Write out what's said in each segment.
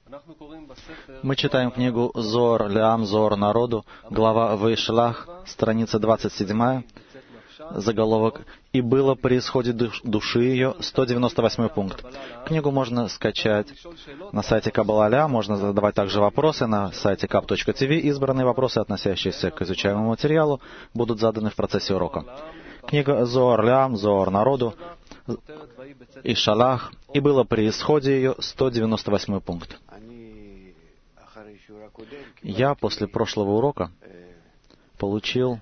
Мы читаем книгу Зоар Леам, Зоар народу, глава Ваишлах, страница 27, заголовок «И было при исходе души ее», 198 пункт. Книгу можно скачать на сайте Каббала, можно задавать также вопросы на сайте kab.tv. Избранные вопросы, относящиеся к изучаемому материалу, будут заданы в процессе урока. Книга Зоар Леам, Зоар народу, и Шалах, «И было при исходе ее», 198 пункт. Я после прошлого урока получил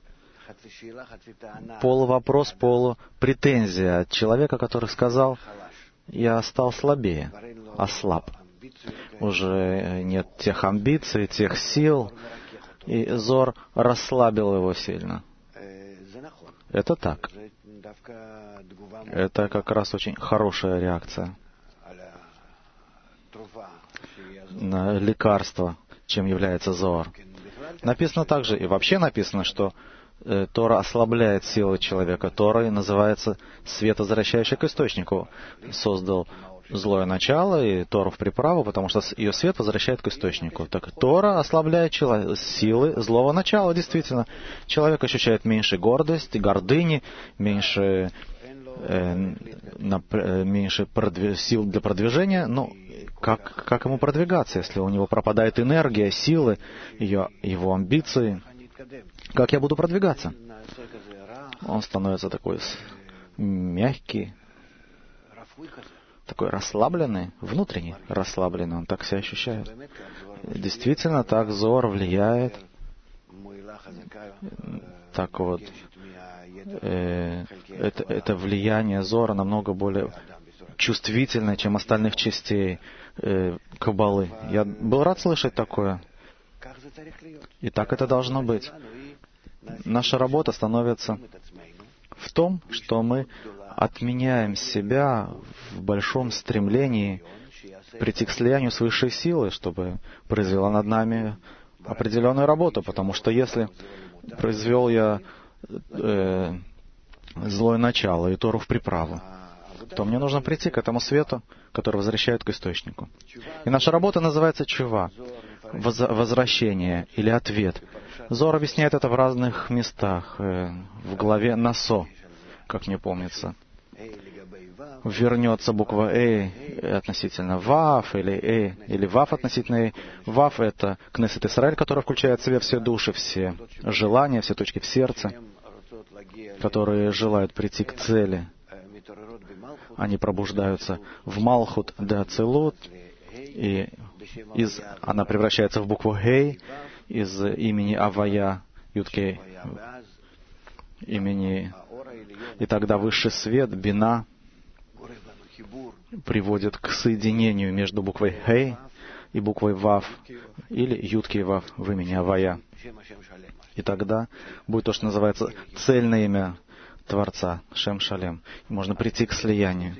полувопрос, полупретензия от человека, который сказал: я стал слабее, ослаб. Уже нет тех амбиций, тех сил, и Зор расслабил его сильно. Это так. Это как раз очень хорошая реакция на лекарство, чем является Зоар. Написано также, и вообще написано, что Тора ослабляет силы человека. Тора называется свет, возвращающий к источнику. Создал злое начало и Тору в приправу, потому что ее свет возвращает к источнику. Так Тора ослабляет силы злого начала, действительно. Человек ощущает меньше гордости, гордыни, меньше сил для продвижения. Но как ему продвигаться, если у него пропадает энергия, силы, его амбиции? Как я буду продвигаться? Он становится такой мягкий, такой расслабленный, внутренне расслабленный, он так себя ощущает. Действительно, так Зоар влияет. Так вот, это влияние Зоара намного более чувствительное, чем остальных частей Каббалы. Я был рад слышать такое. И так это должно быть. Наша работа становится в том, что мы отменяем себя в большом стремлении прийти к слиянию с высшей силой, чтобы произвела над нами определенную работу. Потому что если произвел я злое начало и Тору в приправу, то мне нужно прийти к этому свету, который возвращает к источнику. И наша работа называется чува, возвращение или ответ. Зоар объясняет это в разных местах, в главе Насо, как мне помнится. Вернется буква относительно Вав, или Вав относительно Вав — это Кнессет Исраэль, который включает в себя все души, все желания, все точки в сердце, которые желают прийти к цели. Они пробуждаются в Малхут де Ацилут, и она превращается в букву Гей из имени Авая, Юткей, имени. И тогда высший свет, Бина, приводит к соединению между буквой Гей и буквой Вав, или Юткей Вав в имени Авая. И тогда будет то, что называется цельное имя Творца, Шем Шалем. Можно прийти к слиянию.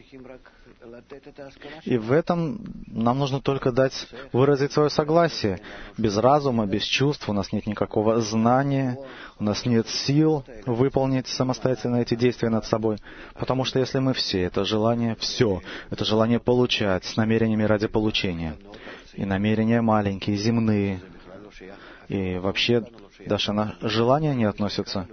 И в этом нам нужно только выразить свое согласие. Без разума, без чувств у нас нет никакого знания, у нас нет сил выполнить самостоятельно эти действия над собой. Потому что если мы это желание получать с намерениями ради получения. И намерения маленькие, земные. И вообще даже желания не относятся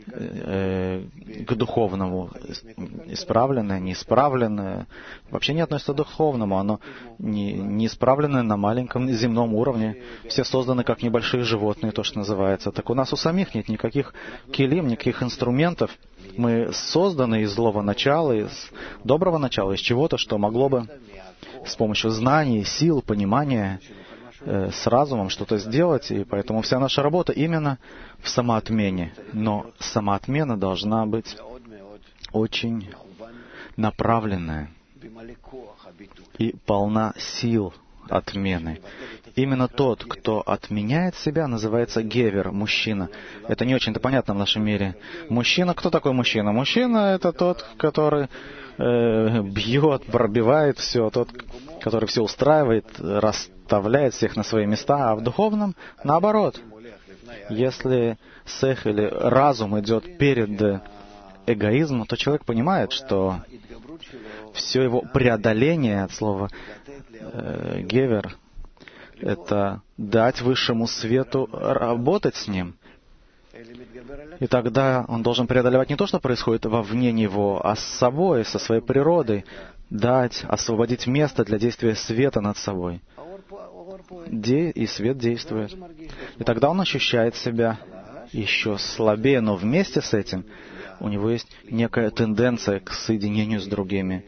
к духовному, исправленное, неисправленное, вообще не относится к духовному, оно не исправленное на маленьком земном уровне. Все созданы как небольшие животные, то, что называется. Так у нас у самих нет никаких килим, никаких инструментов. Мы созданы из злого начала, из доброго начала, из чего-то, что могло бы с помощью знаний, сил, понимания, с разумом что-то сделать, и поэтому вся наша работа именно в самоотмене. Но самоотмена должна быть очень направленная и полна сил отмены. Именно тот, кто отменяет себя, называется гевер, мужчина. Это не очень-то понятно в нашем мире. Мужчина, кто такой мужчина? Мужчина — это тот, который бьет, пробивает все, тот, который все устраивает, расставляет всех на свои места, а в духовном наоборот. Если или разум идет перед эгоизмом, то человек понимает, что все его преодоление от слова «гевер» — это дать высшему свету работать с ним. И тогда он должен преодолевать не то, что происходит вовне него, а с собой, со своей природой, дать, освободить место для действия света над собой. И свет действует. И тогда он ощущает себя еще слабее, но вместе с этим у него есть некая тенденция к соединению с другими,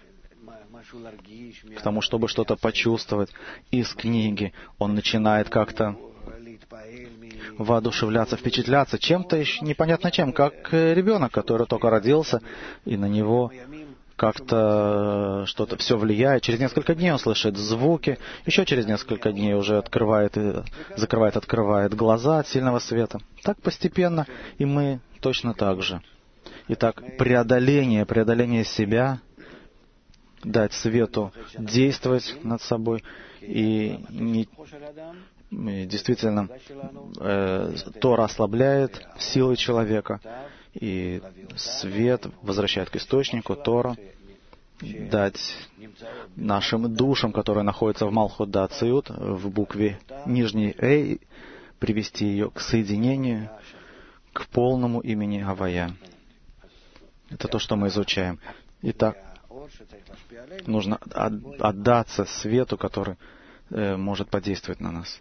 к тому, чтобы что-то почувствовать из книги. Он начинает как-то воодушевляться, впечатляться чем-то еще непонятно чем, как ребенок, который только родился, и на него как-то что-то все влияет. Через несколько дней он слышит звуки, еще через несколько дней уже открывает глаза от сильного света. Так постепенно и мы точно так же. Итак, преодоление себя, дать свету действовать над собой и действительно Тора ослабляет силы человека, и свет возвращает к источнику Тора, дать нашим душам, которые находятся в Малхут да Ациют, в букве нижней Эй, привести ее к соединению, к полному имени Авая. Это то, что мы изучаем. Итак, нужно отдаться свету, который может подействовать на нас.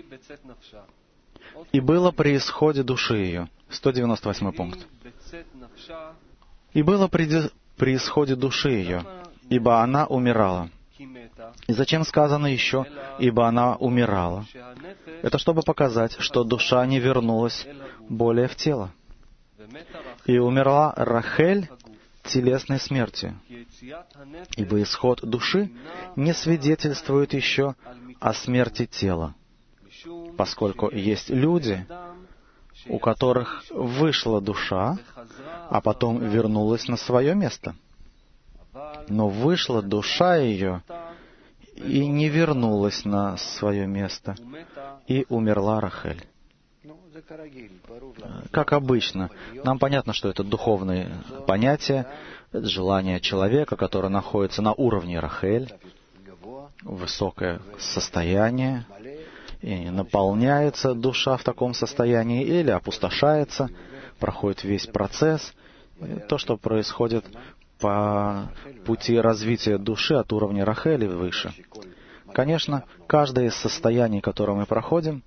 «И было при исходе души ее». 198 пункт. «И было при исходе души ее, ибо она умирала». И зачем сказано еще «ибо она умирала»? Это чтобы показать, что душа не вернулась более в тело. «И умерла Рахель телесной смертью, ибо исход души не свидетельствует еще о смерти тела, поскольку есть люди, у которых вышла душа, а потом вернулась на свое место. Но вышла душа ее и не вернулась на свое место, и умерла Рахель». Как обычно, нам понятно, что это духовные понятия, это желание человека, которое находится на уровне Рахель, высокое состояние, и наполняется душа в таком состоянии или опустошается, проходит весь процесс, то, что происходит по пути развития души от уровня Рахель и выше. Конечно, каждое из состояний, которое мы проходим,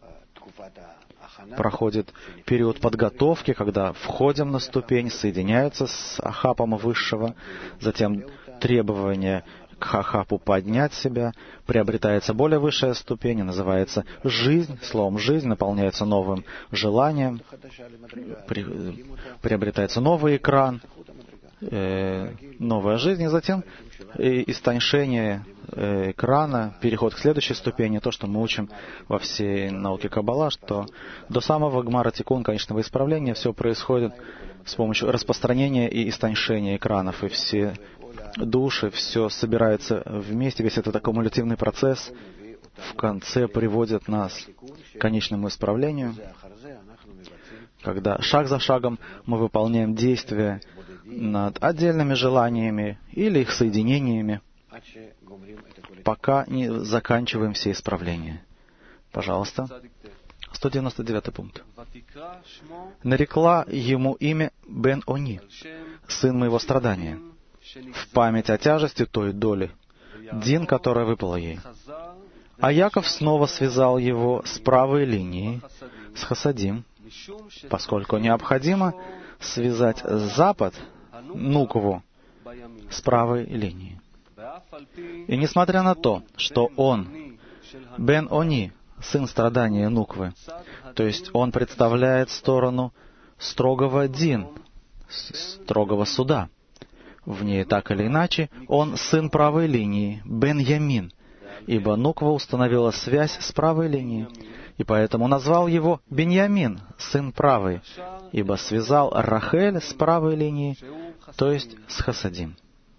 проходит период подготовки, когда входим на ступень, соединяются с Ахапом Высшего, затем требование к Ахапу поднять себя, приобретается более высшая ступень, называется жизнь, словом жизнь, наполняется новым желанием, приобретается новый экран, новая жизнь, и затем истончение экрана, переход к следующей ступени, то, что мы учим во всей науке Каббала, что до самого Гмара Тикун, конечного исправления, все происходит с помощью распространения и истончения экранов, и все души, все собирается вместе, весь этот аккумулятивный процесс в конце приводит нас к конечному исправлению, когда шаг за шагом мы выполняем действия над отдельными желаниями или их соединениями, пока не заканчиваем все исправления. Пожалуйста. 199 пункт. «Нарекла ему имя Бен-Они, сын моего страдания, в память о тяжести той доли, Дин, которая выпала ей. А Яков снова связал его с правой линией, с Хасадим, поскольку необходимо связать Запад, Нукву, с правой линией. И несмотря на то, что он, Бен-Они, сын страдания Нуквы, то есть он представляет сторону строгого Дин, строгого суда, в ней так или иначе он сын правой линии, Бен-Ямин, ибо Нуква установила связь с правой линией, и поэтому назвал его Беньямин, сын правый, ибо связал Рахель с правой линией, то есть с Хасадим.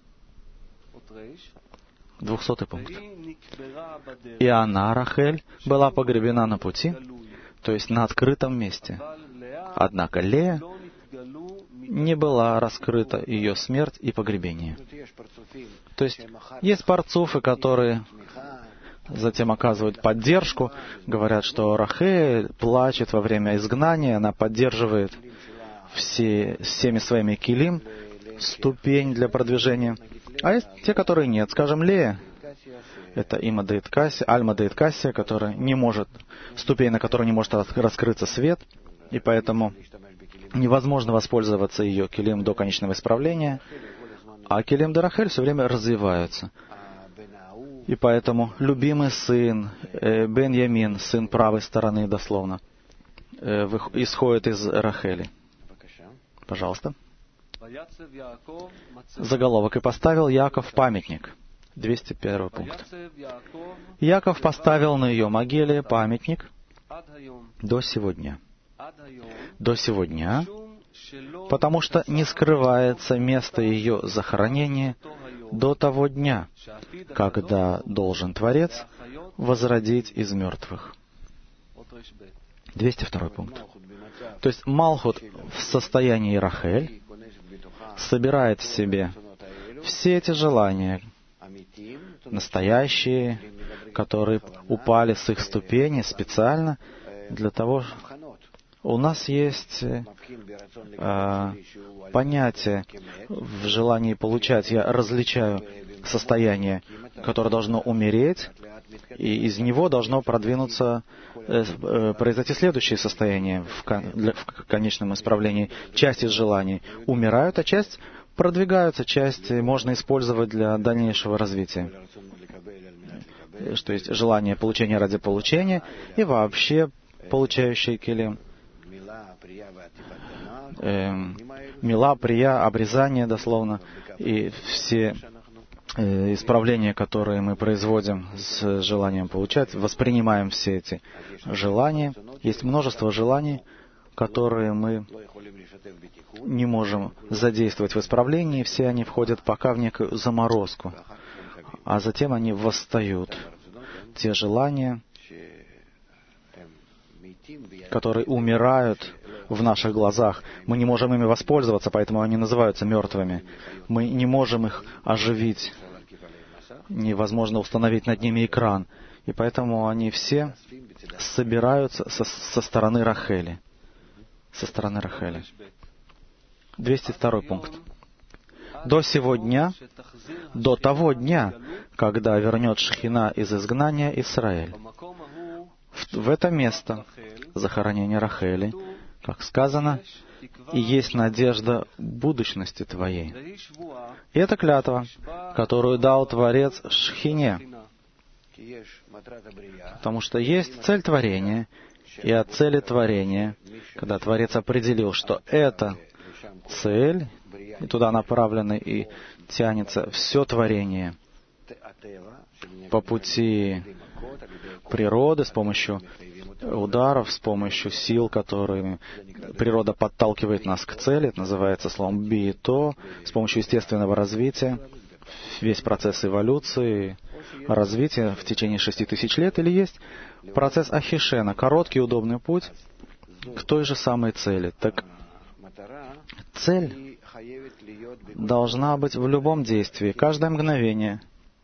200 пункт. «И она, Рахель, была погребена на пути, то есть на открытом месте. Однако Лея не была раскрыта ее смерть и погребение. То есть парцуфы, которые затем оказывают поддержку, говорят, что Рахель плачет во время изгнания, она поддерживает всеми своими килим, ступень для продвижения. А есть те, которые нет. Скажем, Лея, это Има Дейт Кассия, Альма Дейт Кассия, которая не может, ступень, на которой не может раскрыться свет, и поэтому невозможно воспользоваться ее килим до конечного исправления, а килим де Рахель все время развиваются. И поэтому любимый сын, Беньямин, сын правой стороны, дословно, исходит из Рахели. Пожалуйста. Заголовок. «И поставил Яков памятник». 201 пункт. Яков поставил на ее могиле памятник до сего дня. До сего дня, потому что не скрывается место ее захоронения до того дня, когда должен Творец возродить из мертвых. 202 пункт. То есть Малхут в состоянии Рахель собирает в себе все эти желания, настоящие, которые упали с их ступени специально для того, у нас есть понятие в желании получать. Я различаю состояние, которое должно умереть, и из него должно продвинуться, произойти следующее состояние в конечном исправлении. Часть из желаний умирают, а часть продвигаются, часть можно использовать для дальнейшего развития. Что есть желание получения ради получения и вообще получающие килим. Мила, прия, обрезание, дословно, и все исправления, которые мы производим с желанием получать, воспринимаем все эти желания. Есть множество желаний, которые мы не можем задействовать в исправлении, все они входят пока в некую заморозку, а затем они восстают. Те желания, которые умирают в наших глазах. Мы не можем ими воспользоваться, поэтому они называются мертвыми. Мы не можем их оживить. Невозможно установить над ними экран. И поэтому они все собираются со стороны Рахели. Со стороны Рахели. 202 пункт. До сего дня, до того дня, когда вернет Шхина из изгнания Израиль. В это место захоронения Рахели, как сказано, и есть надежда будущности твоей. И это клятва, которую дал Творец Шхине. Потому что есть цель творения, и от цели творения, когда Творец определил, что это цель, и туда направлено и тянется все творение по пути природы, с помощью ударов, с помощью сил, которыми природа подталкивает нас к цели, это называется словом «биито», с помощью естественного развития, весь процесс эволюции, развития в течение 6000 лет, или есть процесс Ахишена, короткий удобный путь к той же самой цели. Так цель должна быть в любом действии, каждое мгновение,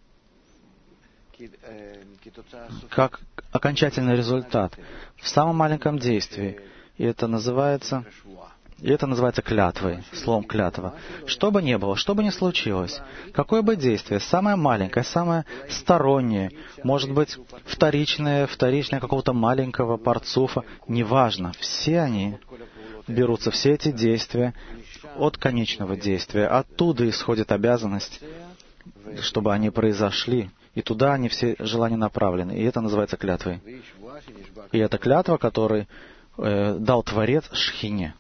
как окончательный результат, в самом маленьком действии. И это называется клятвой, словом клятва. Что бы ни было, что бы ни случилось, какое бы действие, самое маленькое, самое стороннее, может быть, вторичное какого-то маленького парцуфа, неважно, все они берутся, все эти действия от конечного действия. Оттуда исходит обязанность, чтобы они произошли. И туда они все желания направлены. И это называется клятвой. И это клятва, которую дал Творец Шхине.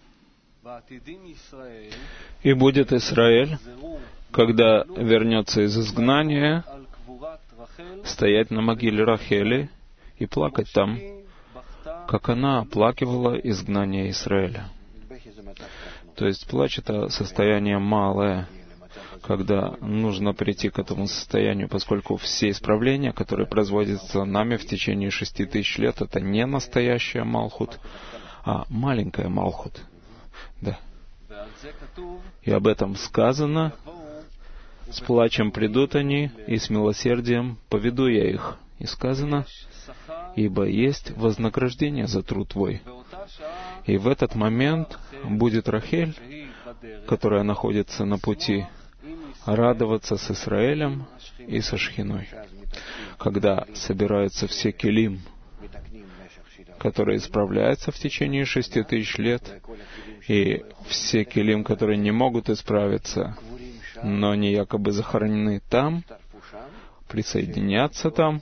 И будет Израиль, когда вернется из изгнания, стоять на могиле Рахели и плакать там, как она оплакивала изгнание Израиля. То есть плач — это состояние малое, когда нужно прийти к этому состоянию, поскольку все исправления, которые производятся нами в течение 6000 лет, это не настоящая Малхут, а маленькая Малхут. Да. И об этом сказано: «С плачем придут они, и с милосердием поведу я их». И сказано: «Ибо есть вознаграждение за труд твой». И в этот момент будет Рахель, которая находится на пути, радоваться с Израилем и со Шхиной, когда собираются все келим, которые исправляются в течение 6000 лет, и все келим, которые не могут исправиться, но они якобы захоронены там, присоединятся там,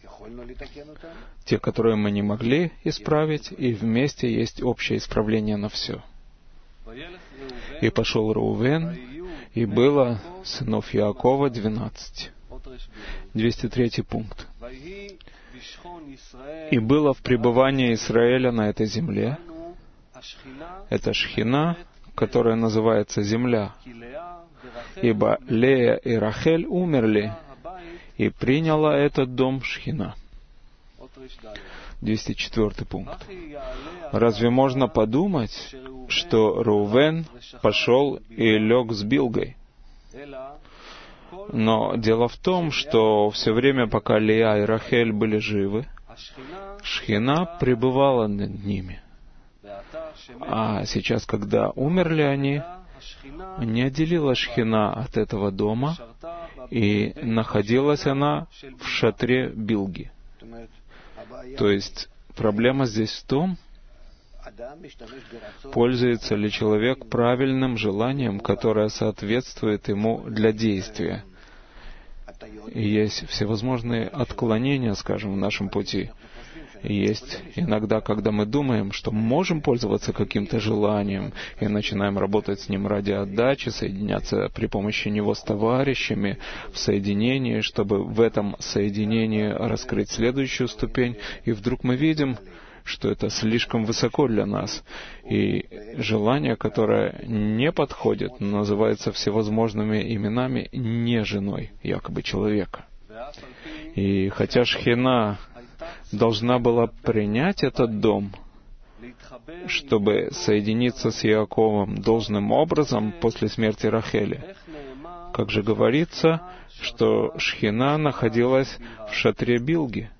те, которые мы не могли исправить, и вместе есть общее исправление на все. «И пошел Реувен, и было сынов Яакова 12». 203 пункт. «И было в пребывании Израиля на этой земле». Это Шхина, которая называется земля. «Ибо Лея и Рахель умерли, и приняла этот дом Шхина». 204 пункт. Разве можно подумать, что Реувен пошел и лег с Билгой? Но дело в том, что все время, пока Лея и Рахель были живы, Шхина пребывала над ними. А сейчас, когда умерли они, не отделилась Шхина от этого дома, и находилась она в шатре Билги. То есть проблема здесь в том, пользуется ли человек правильным желанием, которое соответствует ему для действия. И есть всевозможные отклонения, скажем, в нашем пути. И есть иногда, когда мы думаем, что можем пользоваться каким-то желанием, и начинаем работать с ним ради отдачи, соединяться при помощи него с товарищами в соединении, чтобы в этом соединении раскрыть следующую ступень, и вдруг мы видим, что это слишком высоко для нас. И желание, которое не подходит, называется всевозможными именами не женой, якобы человека. И хотя Шхина должна была принять этот дом, чтобы соединиться с Яаковом должным образом после смерти Рахели. Как же говорится, что Шхина находилась в шатре Билги.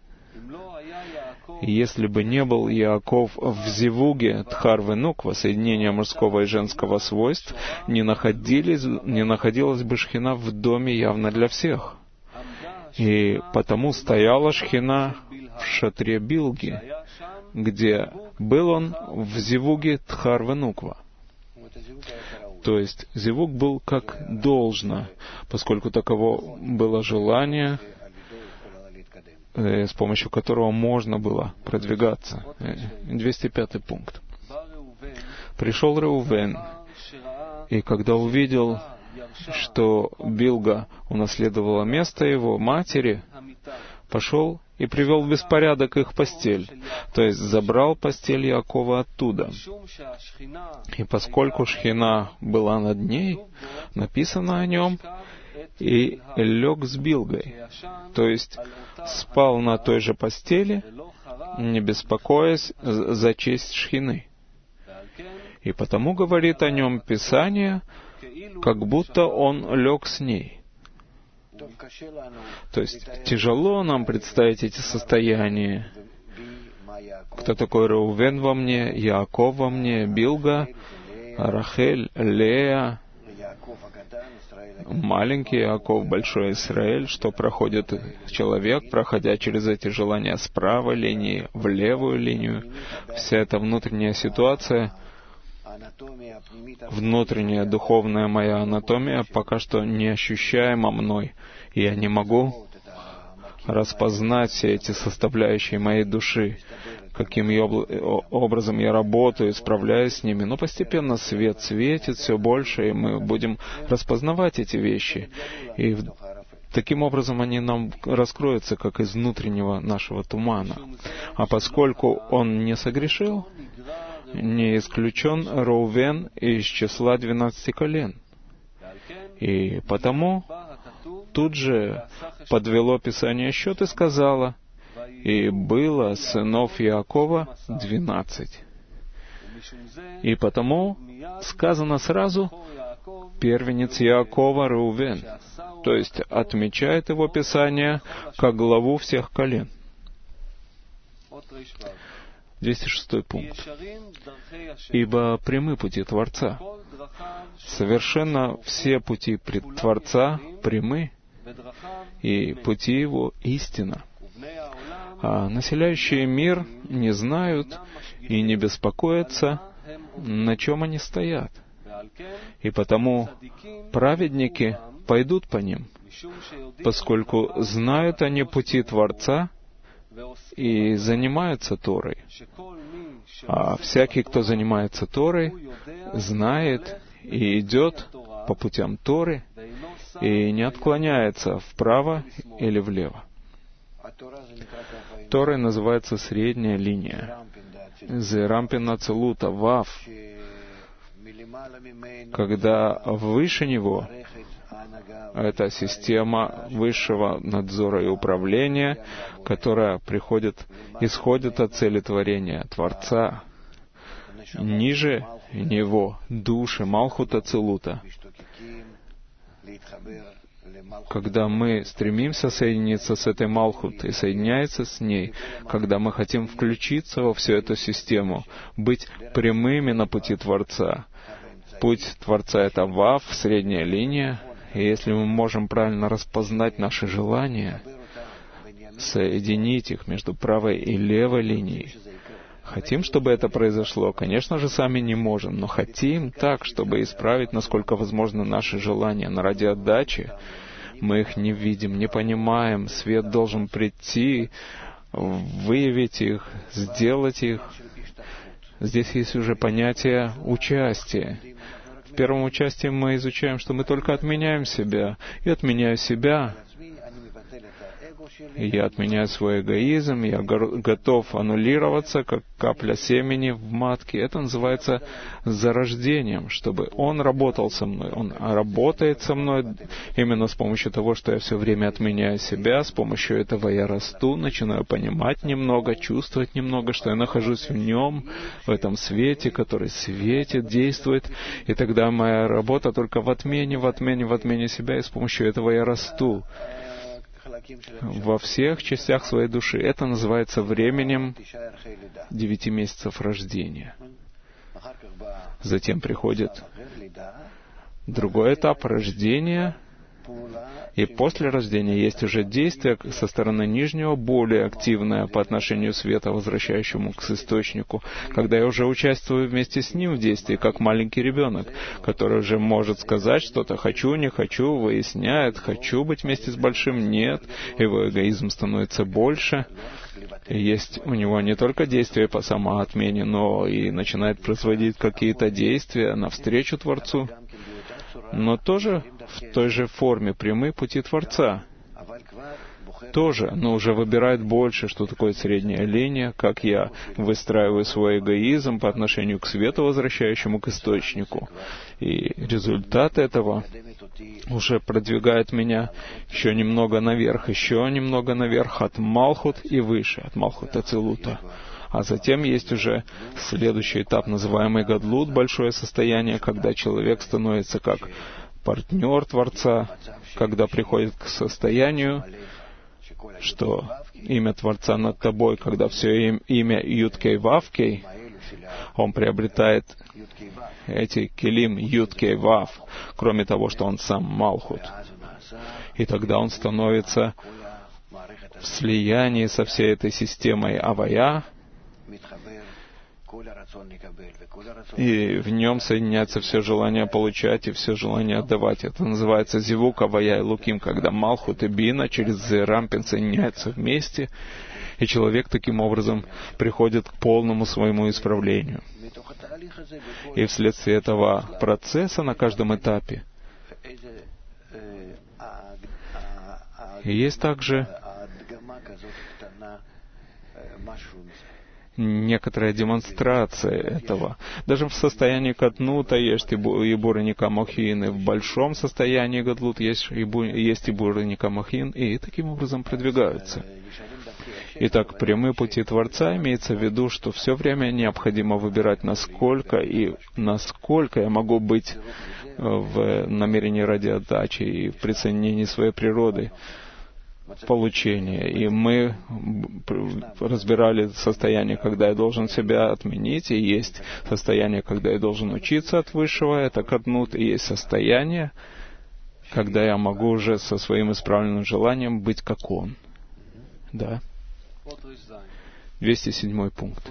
Если бы не был Яаков в зивуге Тхар-Венуква, соединение мужского и женского свойств, не находилась бы Шхина в доме явно для всех. И потому стояла Шхина в шатре Билги, где был он в зивуге Тхар-Венуква. То есть зивуг был как должно, поскольку таково было желание, с помощью которого можно было продвигаться. 205 пункт. Пришел Реувен, и когда увидел, что Билга унаследовала место его матери, пошел и привел в беспорядок их постель, то есть забрал постель Яакова оттуда. И поскольку Шхина была над ней, написано о нем, и лег с Билгой, то есть спал на той же постели, не беспокоясь за честь Шхины. И потому говорит о нем Писание, как будто он лег с ней. То есть тяжело нам представить эти состояния. Кто такой Реувен во мне, Яаков во мне, Билга, Рахель, Лея, маленький Яаков, большой Израиль, что проходит человек, проходя через эти желания с правой линии в левую линию. Вся эта внутренняя ситуация, внутренняя духовная моя анатомия пока что не ощущаема мной, и я не могу распознать все эти составляющие моей души, каким образом я работаю, справляюсь с ними. Но постепенно свет светит все больше, и мы будем распознавать эти вещи. И таким образом они нам раскроются, как из внутреннего нашего тумана. А поскольку он не согрешил, не исключен Реувен из числа 12 колен. И потому тут же подвело Писание счет и сказало: «И было сынов Яакова 12». И потому сказано сразу «первенец Яакова Реувен», то есть отмечает его Писание как главу всех колен. 206 пункт. «Ибо прямы пути Творца». Совершенно все пути Творца прямы, и пути Его истина. А населяющие мир не знают и не беспокоятся, на чем они стоят. И потому праведники пойдут по ним, поскольку знают они пути Творца и занимаются Торой. А всякий, кто занимается Торой, знает и идет по путям Торы и не отклоняется вправо или влево. Торой называется средняя линия. Зерампин Ацелута, Вав, когда выше него это система высшего надзора и управления, которая исходит от цели творения Творца. Ниже него души Малхут Ацелута. Когда мы стремимся соединиться с этой Малхут и соединяться с ней, когда мы хотим включиться во всю эту систему, быть прямыми на пути Творца. Путь Творца — это Вав, средняя линия, и если мы можем правильно распознать наши желания, соединить их между правой и левой линией, хотим, чтобы это произошло? Конечно же, сами не можем, но хотим так, чтобы исправить, насколько возможно, наши желания. Но ради отдачи мы их не видим, не понимаем. Свет должен прийти, выявить их, сделать их. Здесь есть уже понятие участия. В первом участии мы изучаем, что мы только отменяем себя. И отменяю себя. Я отменяю свой эгоизм, я готов аннулироваться, как капля семени в матке. Это называется зарождением, чтобы Он работал со мной. Он работает со мной именно с помощью того, что я все время отменяю себя. С помощью этого я расту, начинаю понимать немного, чувствовать немного, что я нахожусь в Нем, в этом свете, который светит, действует. И тогда моя работа только в отмене себя, и с помощью этого я расту во всех частях своей души. Это называется временем 9 месяцев рождения. Затем приходит другой этап рождения, и после рождения есть уже действие со стороны нижнего, более активное по отношению света, возвращающему к источнику, когда я уже участвую вместе с ним в действии, как маленький ребенок, который уже может сказать что-то «хочу, не хочу», выясняет «хочу быть вместе с большим», «нет», его эгоизм становится больше. И есть у него не только действия по самоотмене, но и начинает производить какие-то действия навстречу Творцу, но тоже в той же форме прямые пути Творца. Тоже, но уже выбирает больше, что такое средняя линия, как я выстраиваю свой эгоизм по отношению к свету, возвращающему к источнику. И результат этого уже продвигает меня еще немного наверх от Малхут и выше, от Малхут Ацелута. А затем есть уже следующий этап, называемый Гадлут, большое состояние, когда человек становится как партнер Творца, когда приходит к состоянию, что имя Творца над тобой, когда все имя Юд-Кей Вав-Кей, он приобретает эти келим Юд-Кей Вав, кроме того, что он сам Малхут. И тогда он становится в слиянии со всей этой системой Авая, и в нем соединяется все желание получать и все желание отдавать. Это называется зивук Авая и Луким, когда Малхут и Бина через Зерампин соединяются вместе, и человек таким образом приходит к полному своему исправлению. И вследствие этого процесса на каждом этапе есть также некоторая демонстрация этого. Даже в состоянии Катнута есть и Бур и Никамохин, и в большом состоянии Гадлут есть и Бур и Никамохин, и таким образом продвигаются. Итак, прямые пути Творца имеется в виду, что все время необходимо выбирать, насколько я могу быть в намерении ради отдачи и в присоединении своей природы получения. И мы разбирали состояние, когда я должен себя отменить, и есть состояние, когда я должен учиться от Высшего, это катнут, и есть состояние, когда я могу уже со своим исправленным желанием быть как Он. Да. 207 пункт.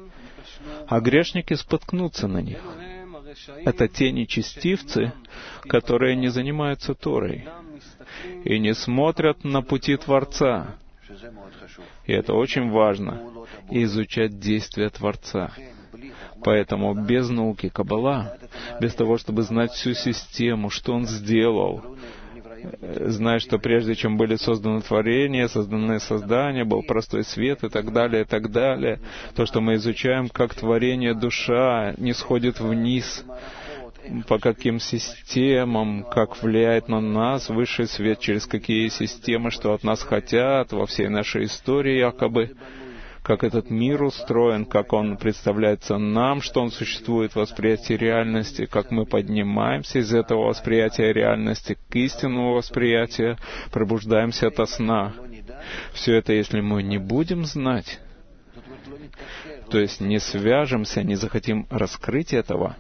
А грешники споткнутся на них. Это те нечестивцы, которые не занимаются Торой и не смотрят на пути Творца. И это очень важно, изучать действия Творца. Поэтому без науки Каббала, без того, чтобы знать всю систему, что Он сделал, знать, что прежде чем были созданы творения, созданы создания, был простой свет и так далее, то, что мы изучаем, как творение душа не сходит вниз, по каким системам, как влияет на нас высший свет, через какие системы, что от нас хотят, во всей нашей истории якобы, как этот мир устроен, как он представляется нам, что он существует в восприятии реальности, как мы поднимаемся из этого восприятия реальности к истинному восприятию, пробуждаемся ото сна. Все это, если мы не будем знать, то есть не свяжемся, не захотим раскрыть этого,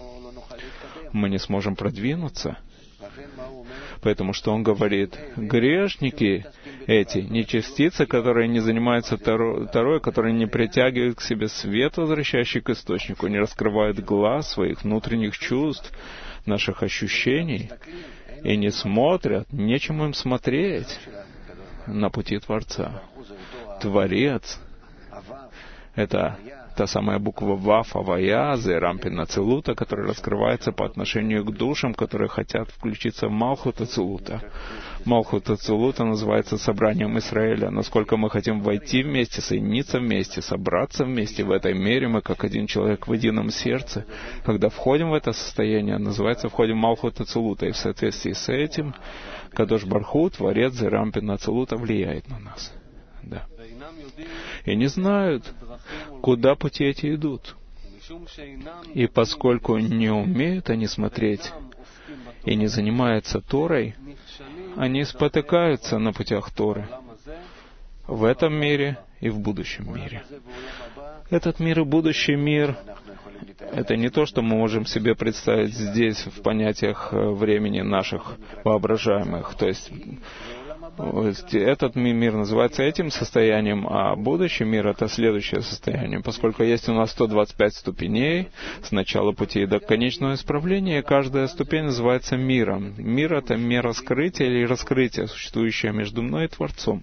мы не сможем продвинуться. Поэтому что он говорит? Грешники эти, нечестицы, которые не занимаются Торой, которые не притягивают к себе свет, возвращающий к источнику, не раскрывают глаз своих внутренних чувств, наших ощущений, и не смотрят, нечему им смотреть на пути Творца. Творец — это та самая буква Вав, Авая, Зерампин Ацилута, которая раскрывается по отношению к душам, которые хотят включиться в Малхут Ацилута. Малхут Ацилута называется собранием Израиля. Насколько мы хотим войти вместе, соединиться вместе, собраться вместе в этой мере, мы как один человек в едином сердце. Когда входим в это состояние, называется входим в Малхут Ацилута. И в соответствии с этим Кадош Барху, Творец Зерампин Ацилута, влияет на нас. Да. И не знают, куда пути эти идут. И поскольку не умеют они смотреть и не занимаются Торой, они спотыкаются на путях Торы в этом мире и в будущем мире. Этот мир и будущий мир — это не то, что мы можем себе представить здесь в понятиях времени наших воображаемых. То есть этот мир называется этим состоянием, а будущий мир — это следующее состояние. Поскольку есть у нас 125 ступеней с начала пути до конечного исправления, каждая ступень называется миром. Мир — это мера скрытия или раскрытия, существующее между мной и Творцом.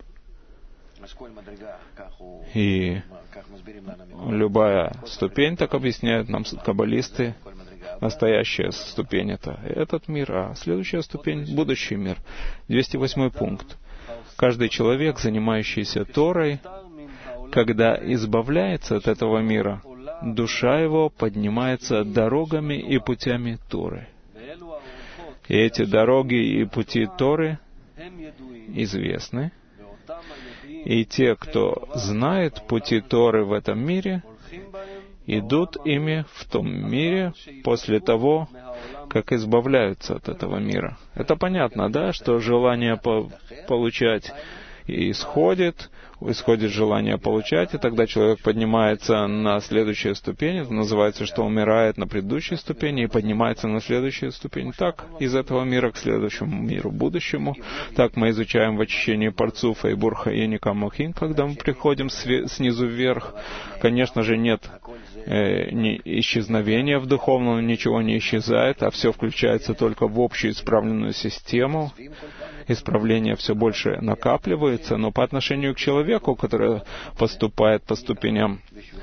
И любая ступень, так объясняют нам каббалисты, настоящая ступень — это этот мир, а следующая ступень — будущий мир. 208 пункт. Каждый человек, занимающийся Торой, когда избавляется от этого мира, душа его поднимается дорогами и путями Торы. И эти дороги и пути Торы известны. И те, кто знает пути Торы в этом мире, идут ими в том мире после того, как избавляются от этого мира. Это понятно, да, что желание получать исходит желание получать, и тогда человек поднимается на следующую ступень. Это называется, что умирает на предыдущей ступени и поднимается на следующую ступень. Так, из этого мира к следующему миру, будущему. Так мы изучаем в очищении Парцуфа и Бурхаини Камохин, когда мы приходим снизу вверх. Конечно же, нет исчезновения в духовном, ничего не исчезает, а все включается только в общую исправленную систему. Исправление все больше накапливается, но по отношению к человеку, который поступает по ступеням,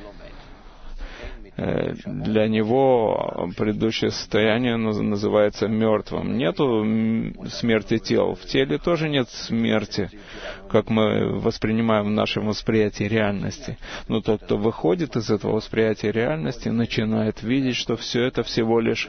для него предыдущее состояние называется мертвым. Нету смерти тел. В теле тоже нет смерти, как мы воспринимаем в нашем восприятии реальности. Но тот, кто выходит из этого восприятия реальности, начинает видеть, что все это всего лишь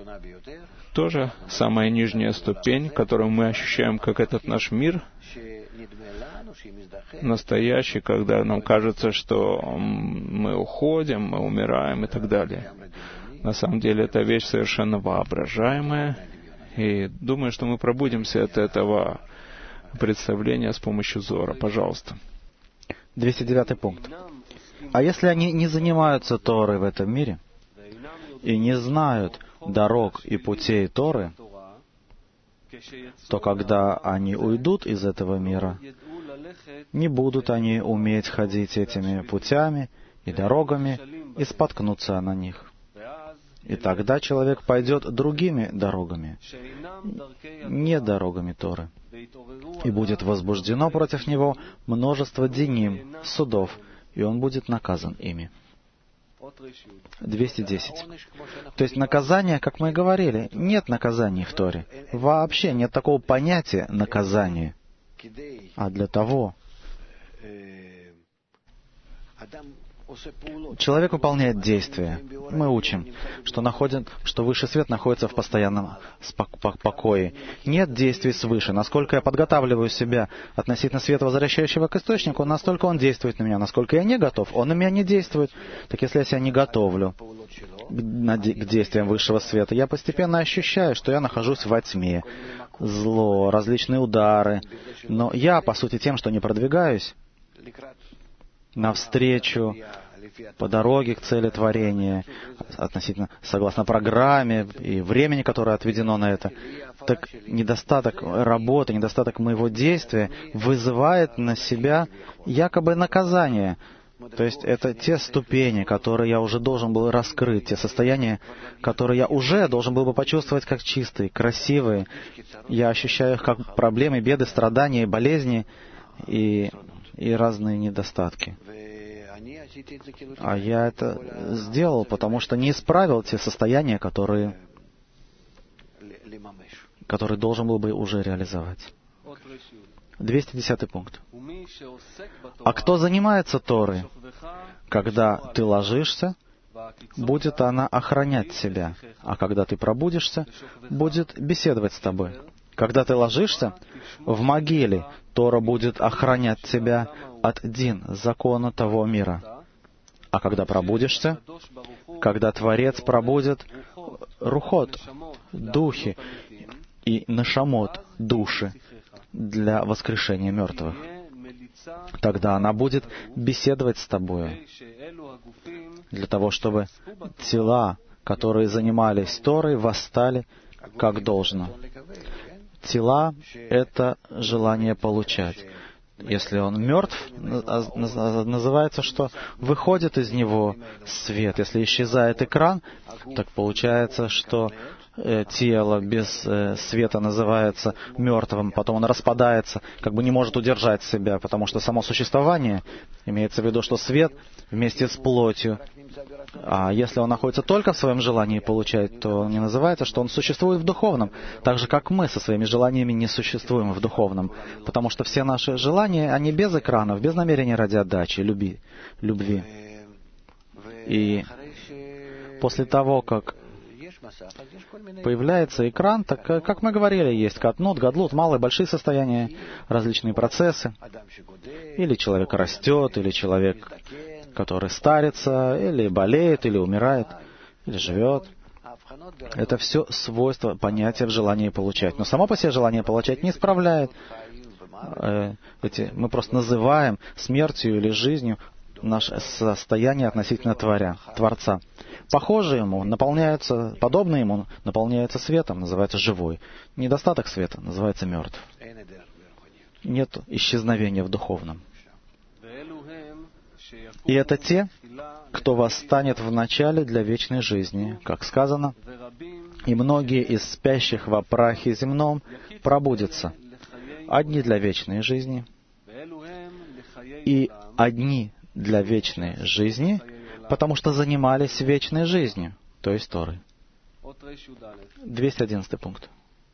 тоже самая нижняя ступень, которую мы ощущаем как этот наш мир, настоящий, когда нам кажется, что мы уходим, мы умираем и так далее. На самом деле это вещь совершенно воображаемая, и думаю, что мы пробудимся от этого представления с помощью Зора. Пожалуйста. 209 пункт. А если они не занимаются Торой в этом мире и не знают дорог и путей Торы, то когда они уйдут из этого мира, не будут они уметь ходить этими путями и дорогами и споткнуться на них. И тогда человек пойдет другими дорогами, не дорогами Торы, и будет возбуждено против него множество диним, судов, и он будет наказан ими. 210. То есть наказание, как мы и говорили, нет наказаний в Торе. Вообще нет такого понятия наказания. А для того человек выполняет действия. Мы учим, что высший свет находится в постоянном покое. Нет действий свыше. Насколько я подготавливаю себя относительно света, возвращающего к источнику, настолько он действует на меня. Насколько я не готов, он на меня не действует. Так если я себя не готовлю к действиям высшего света, я постепенно ощущаю, что я нахожусь во тьме. Зло, различные удары. Но я, по сути, тем, что не продвигаюсь навстречу, по дороге к цели творения, согласно программе и времени, которое отведено на это, так недостаток работы, недостаток моего действия вызывает на себя якобы наказание. То есть это те ступени, которые я уже должен был раскрыть, те состояния, которые я уже должен был бы почувствовать как чистые, красивые. Я ощущаю их как проблемы, беды, страдания, болезни и разные недостатки. А я это сделал, потому что не исправил те состояния, которые должен был бы уже реализовать. 210 пункт. А кто занимается Торой, когда ты ложишься, будет она охранять себя, а когда ты пробудишься, будет беседовать с тобой. Когда ты ложишься в могиле, Тора будет охранять тебя от дин, закона того мира. А когда пробудишься, когда Творец пробудет рухот, духи, и нашамот, души, для воскрешения мертвых, тогда она будет беседовать с тобою, для того, чтобы тела, которые занимались Торой, восстали как должно. Тела — это желание получать. Если он мертв, называется, что выходит из него свет. Если исчезает экран, так получается, что тело без света называется мертвым, потом он распадается, как бы не может удержать себя, потому что само существование, имеется в виду, что свет вместе с плотью. А если он находится только в своем желании получать, то не называется, что он существует в духовном, так же, как мы со своими желаниями не существуем в духовном, потому что все наши желания, они без экранов, без намерения ради отдачи, любви. И после того, как появляется экран, так, как мы говорили, есть катнут, гадлут, малые, большие состояния, различные процессы. Или человек растет, или человек, который старится, или болеет, или умирает, или живет. Это все свойства понятия в желании получать. Но само по себе желание получать не исправляет. Мы просто называем смертью или жизнью наше состояние относительно Творца. Похожие ему наполняются, подобные ему наполняются светом, называется живой. Недостаток света называется мертв. Нет исчезновения в духовном. И это те, кто восстанет в начале для вечной жизни, как сказано, и многие из спящих во прахе земном пробудятся, одни для вечной жизни, и одни для вечной жизни, потому что занимались вечной жизнью, то есть Торой. 211 пункт.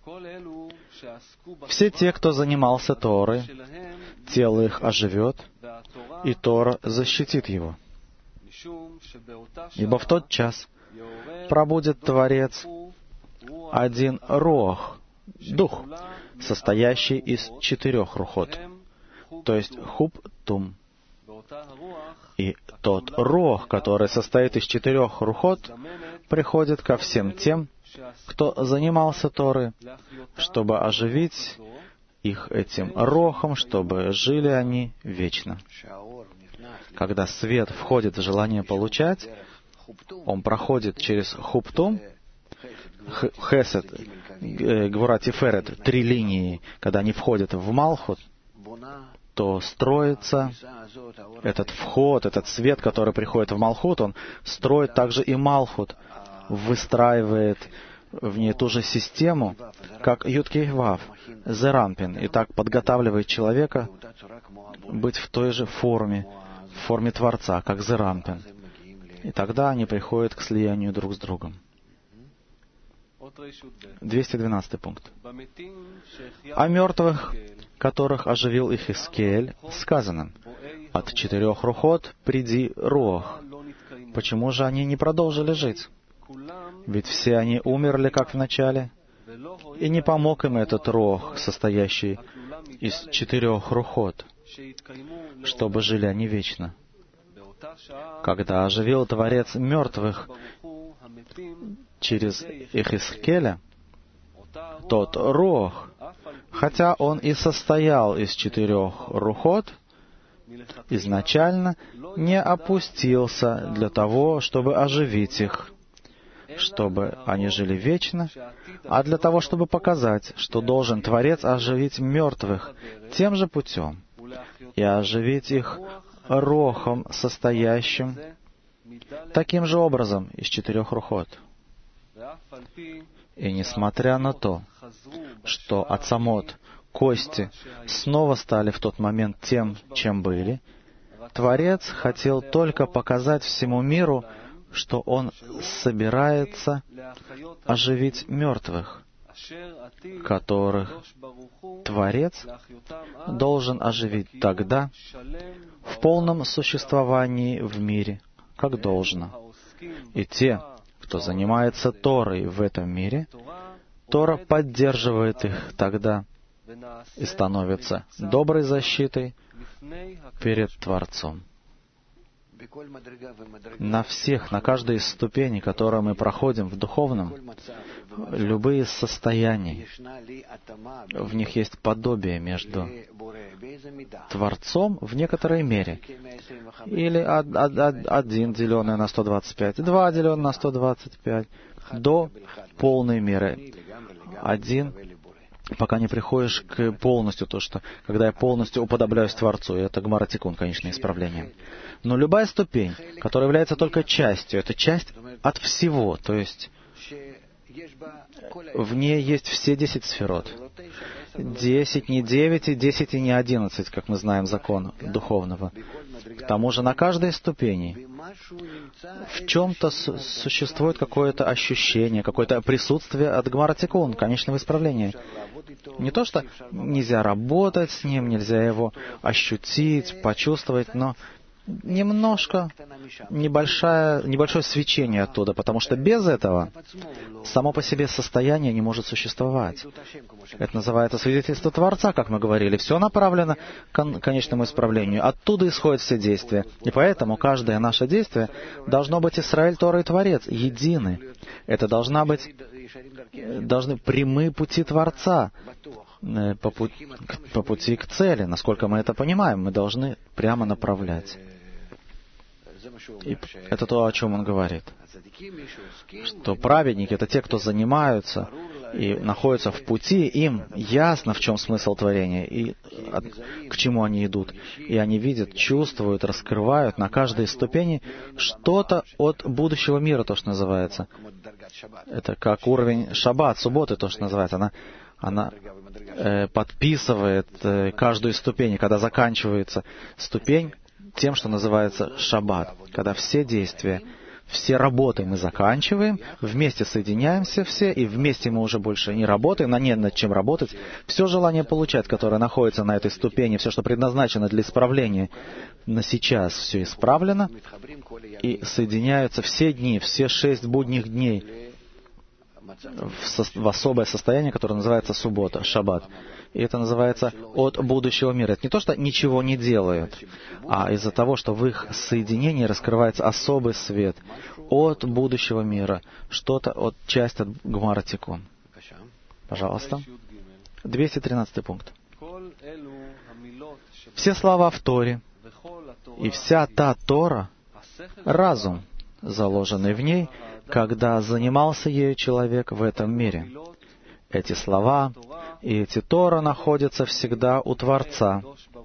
Все те, кто занимался Торой, тело их оживет, и Тора защитит его. Ибо в тот час пробудет Творец один руах, дух, состоящий из 4 рухот, то есть хуптум. И тот рох, который состоит из 4 рухот, приходит ко всем тем, кто занимался Торой, чтобы оживить их этим рохом, чтобы жили они вечно. Когда свет входит в желание получать, он проходит через хуптум, хесед, гвура, тиферет, 3 линии, когда они входят в малхут, то строится этот вход, этот свет, который приходит в малхут, он строит также и малхут, выстраивает в ней ту же систему, как Юд-Кей Вав, Зеранпин, и так подготавливает человека быть в той же форме, в форме Творца, как Зеранпин. И тогда они приходят к слиянию друг с другом. 212 пункт. О мертвых, которых оживил Ихискель, сказано: «От 4 рухот приди руах». Почему же они не продолжили жить? Ведь все они умерли, как в начале, и не помог им этот руах, состоящий из 4 рухот, чтобы жили они вечно. Когда оживил Творец мертвых через Ихискеля, тот руах, хотя он и состоял из 4 рухот, изначально не опустился для того, чтобы оживить их, чтобы они жили вечно, а для того, чтобы показать, что должен Творец оживить мертвых тем же путем и оживить их рохом, состоящим таким же образом из 4 рухот. И несмотря на то, что ацамот, кости, снова стали в тот момент тем, чем были, Творец хотел только показать всему миру, что Он собирается оживить мертвых, которых Творец должен оживить тогда, в полном существовании в мире, как должно. И те, кто занимается Торой в этом мире, Тора поддерживает их тогда и становится доброй защитой перед Творцом. На всех, на каждой из ступеней, которые мы проходим в духовном, любые состояния, в них есть подобие между Творцом в некоторой мере. Или 1 деленное на 125, 2 деленное на 125, до полной меры. 1, пока не приходишь к полностью, то что, когда я полностью уподобляюсь Творцу, и это Гмара Тикун, конечно, исправление. Но любая ступень, которая является только частью, это часть от всего, то есть в ней есть все 10 сферот. 10 не 9, и 10 и не 11, как мы знаем закон духовного. К тому же на каждой ступени в чем-то существует какое-то ощущение, какое-то присутствие от Гмара Тикун, конечного исправления. Не то, что нельзя работать с ним, нельзя его ощутить, почувствовать, но немножко, небольшое свечение оттуда, потому что без этого само по себе состояние не может существовать. Это называется свидетельство Творца, как мы говорили. Все направлено к конечному исправлению. Оттуда исходят все действия. И поэтому каждое наше действие должно быть Исраэль, Тора и Творец, едины. Это должны прямые пути Творца, по пути к цели. Насколько мы это понимаем, мы должны прямо направлять. И это то, о чем он говорит. Что праведники — это те, кто занимаются и находятся в пути, им ясно, в чем смысл творения и к чему они идут. И они видят, чувствуют, раскрывают на каждой ступени что-то от будущего мира, то, что называется. Это как уровень шаббат, субботы, то, что называется. Она подписывает каждую ступень, когда заканчивается ступень, тем, что называется шаббат, когда все действия, все работы мы заканчиваем, вместе соединяемся все, и вместе мы уже больше не работаем, нам нет над чем работать. Все желание получать, которое находится на этой ступени, все, что предназначено для исправления, на сейчас все исправлено, и соединяются все дни, все 6 будних дней. в особое состояние, которое называется суббота, шаббат. И это называется от будущего мира. Это не то, что ничего не делают, а из-за того, что в их соединении раскрывается особый свет от будущего мира. Что-то, часть от Гмара Тикун. Пожалуйста. 213 пункт. Все слова в Торе и вся та Тора — разум, заложенный в ней, когда занимался ею человек в этом мире. Эти слова и эти Тора находятся всегда у Творца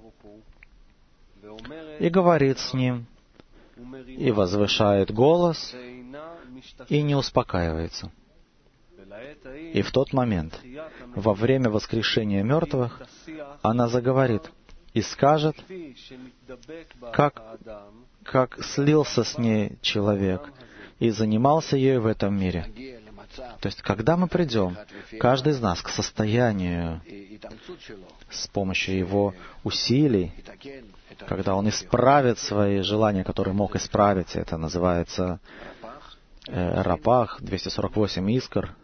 и говорит с Ним, и возвышает голос, и не успокаивается. И в тот момент, во время воскрешения мертвых, она заговорит и скажет, как слился с ней человек и занимался ею в этом мире. То есть, когда мы придем, каждый из нас, к состоянию с помощью его усилий, когда он исправит свои желания, которые мог исправить, это называется Рапах, 248 искр,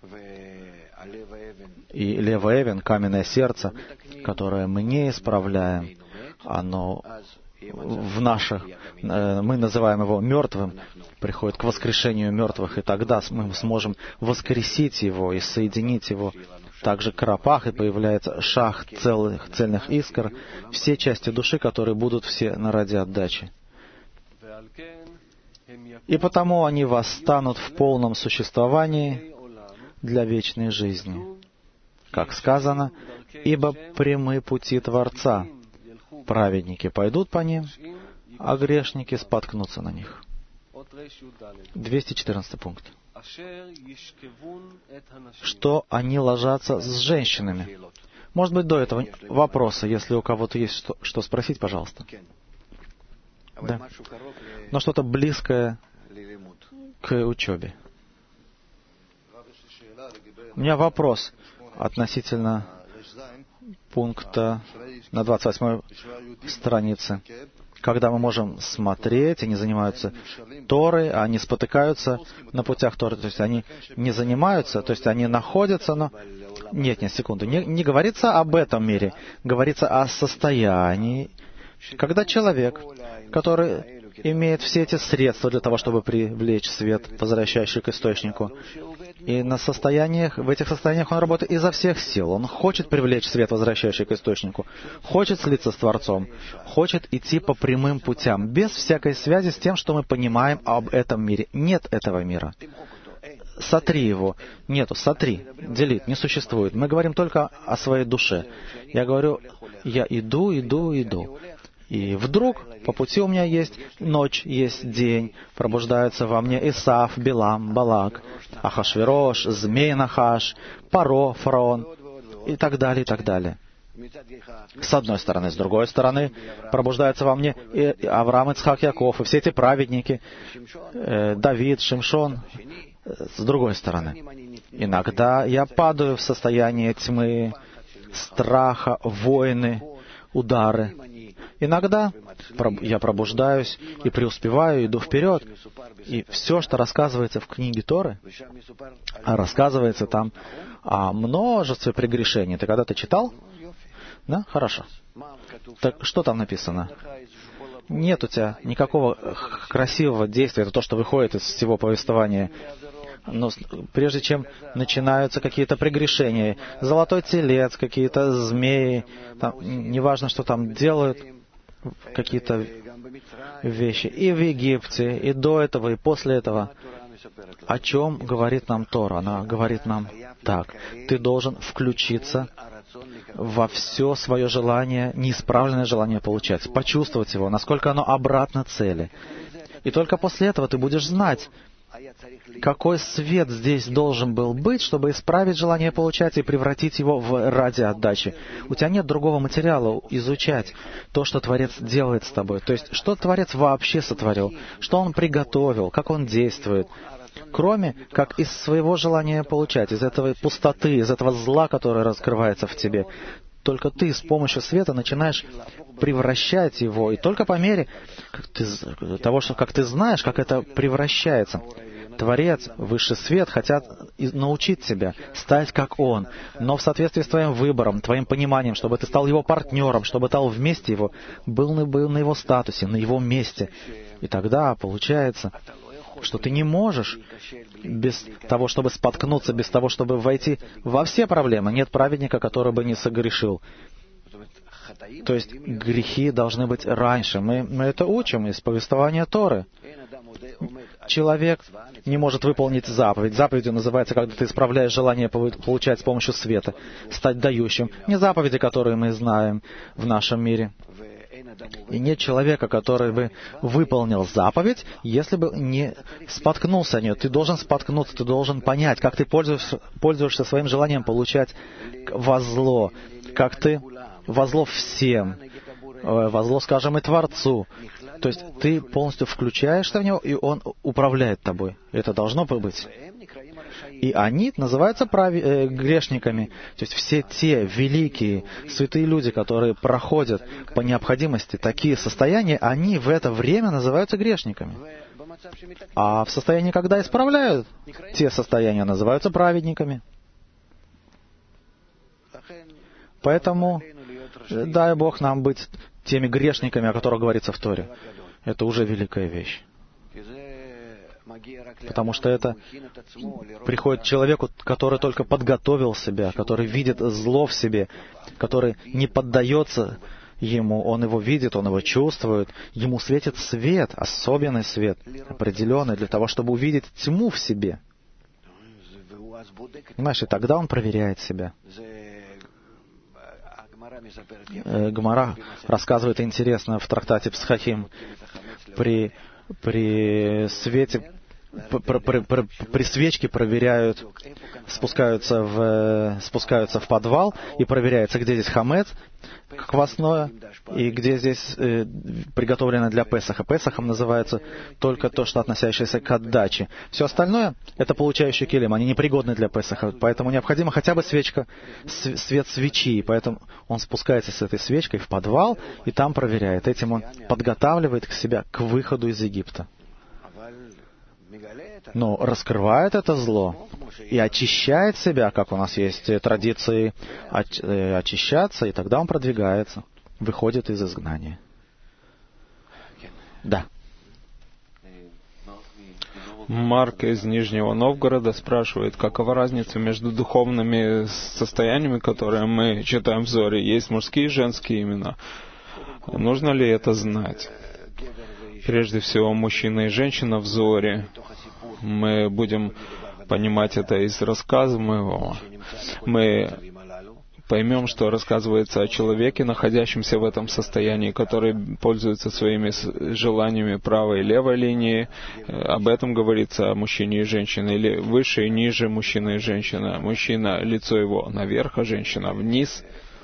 и Лева-Эвен, каменное сердце, которое мы не исправляем, оно в наших, мы называем его мертвым, приходит к воскрешению мертвых, и тогда мы сможем воскресить его и соединить его. Также к Рапах, и появляется шах цельных искр, все части души, которые будут все на ради отдачи. И потому они восстанут в полном существовании для вечной жизни. Как сказано, ибо прямы пути Творца, праведники пойдут по ним, а грешники споткнутся на них. 214 пункт. Что они ложатся с женщинами. Может быть, до этого вопросы, если у кого-то есть что спросить, пожалуйста. Да. Но что-то близкое к учебе. У меня вопрос относительно пункта на 28-й странице. Когда мы можем смотреть, они занимаются Торой, а они спотыкаются на путях Торы. То есть они не занимаются, то есть они находятся, но... Нет, секунду. Не говорится об этом мире. Говорится о состоянии, когда человек, который имеет все эти средства для того, чтобы привлечь свет, возвращающий к источнику, и в этих состояниях он работает изо всех сил. Он хочет привлечь свет, возвращающий к источнику, хочет слиться с Творцом, хочет идти по прямым путям, без всякой связи с тем, что мы понимаем об этом мире. Нет этого мира. Сотри его. Нету. Сотри. Делить. Не существует. Мы говорим только о своей душе. Я говорю, я иду. И вдруг по пути у меня есть ночь, есть день, пробуждаются во мне Исав, Билам, Балак, Ахашверош, Змей Нахаш, Паро, Фараон и так далее, и так далее. С одной стороны. С другой стороны, пробуждаются во мне и Авраам, Ицхак, Яков, и все эти праведники, Давид, Шимшон. С другой стороны. Иногда я падаю в состояние тьмы, страха, войны, удары. Иногда я пробуждаюсь и преуспеваю, иду вперед. И все, что рассказывается в книге Торы, рассказывается там о множестве прегрешений. Ты когда-то читал? Да? Хорошо. Так что там написано? Нет у тебя никакого красивого действия. Это то, что выходит из всего повествования. Но прежде чем начинаются какие-то прегрешения, золотой телец, какие-то змеи, там, неважно, что там делают, какие-то вещи. И в Египте, и до этого, и после этого. О чем говорит нам Тора? Она говорит нам так. Ты должен включиться во все свое желание, неисправленное желание получать, почувствовать его, насколько оно обратно цели. И только после этого ты будешь знать, какой свет здесь должен был быть, чтобы исправить желание получать и превратить его в ради отдачи. У тебя нет другого материала изучать то, что Творец делает с тобой. То есть, что Творец вообще сотворил, что Он приготовил, как Он действует. Кроме как из своего желания получать, из этого пустоты, из этого зла, которое раскрывается в тебе. Только ты с помощью света начинаешь превращать его. И только по мере того, что как ты знаешь, как это превращается. Творец, Высший Свет хотят научить тебя стать как Он, но в соответствии с твоим выбором, твоим пониманием, чтобы ты стал Его партнером, чтобы стал вместе Его, был на Его статусе, на Его месте. И тогда получается, что ты не можешь без того, чтобы споткнуться, без того, чтобы войти во все проблемы. Нет праведника, который бы не согрешил. То есть грехи должны быть раньше. Мы это учим из повествования Торы. Человек не может выполнить заповедь. Заповедью называется, когда ты исправляешь желание получать с помощью света, стать дающим. Не заповеди, которые мы знаем в нашем мире. И нет человека, который бы выполнил заповедь, если бы не споткнулся о нее. Ты должен споткнуться, ты должен понять, как ты пользуешься своим желанием получать возло, как ты возло всем, возло, скажем, и Творцу. То есть ты полностью включаешься в него, и он управляет тобой. Это должно быть. И они называются грешниками. То есть все те великие, святые люди, которые проходят по необходимости такие состояния, они в это время называются грешниками. А в состоянии, когда исправляют те состояния, называются праведниками. Поэтому дай Бог нам быть теми грешниками, о которых говорится в Торе. Это уже великая вещь. Потому что это приходит человеку, который только подготовил себя, который видит зло в себе, который не поддается ему, он его видит, он его чувствует, ему светит свет, особенный свет, определенный, для того, чтобы увидеть тьму в себе. Понимаешь, и тогда он проверяет себя. Гемара рассказывает интересно в трактате Псахим. При свете, при свечке проверяют, спускаются в подвал и проверяется, где здесь хамец, квасное, и где здесь приготовлено для Песаха. Песахом называется только то, что относящееся к отдаче. Все остальное — это получающие килим, они непригодны для Песаха, поэтому необходима хотя бы свечка, свет свечи, поэтому он спускается с этой свечкой в подвал и там проверяет. Этим он подготавливает себя к выходу из Египта. Но раскрывает это зло и очищает себя, как у нас есть традиции очищаться, и тогда он продвигается, выходит из изгнания. Да. Марк из Нижнего Новгорода спрашивает, какова разница между духовными состояниями, которые мы читаем в Зоре. Есть мужские и женские имена. Нужно ли это знать? Прежде всего, мужчина и женщина в Зоре. Мы будем понимать это из рассказа моего. Мы поймем, что рассказывается о человеке, находящемся в этом состоянии, который пользуется своими желаниями правой и левой линии. Об этом говорится о мужчине и женщине. Или выше и ниже мужчина и женщина. Мужчина, лицо его наверх, а женщина вниз.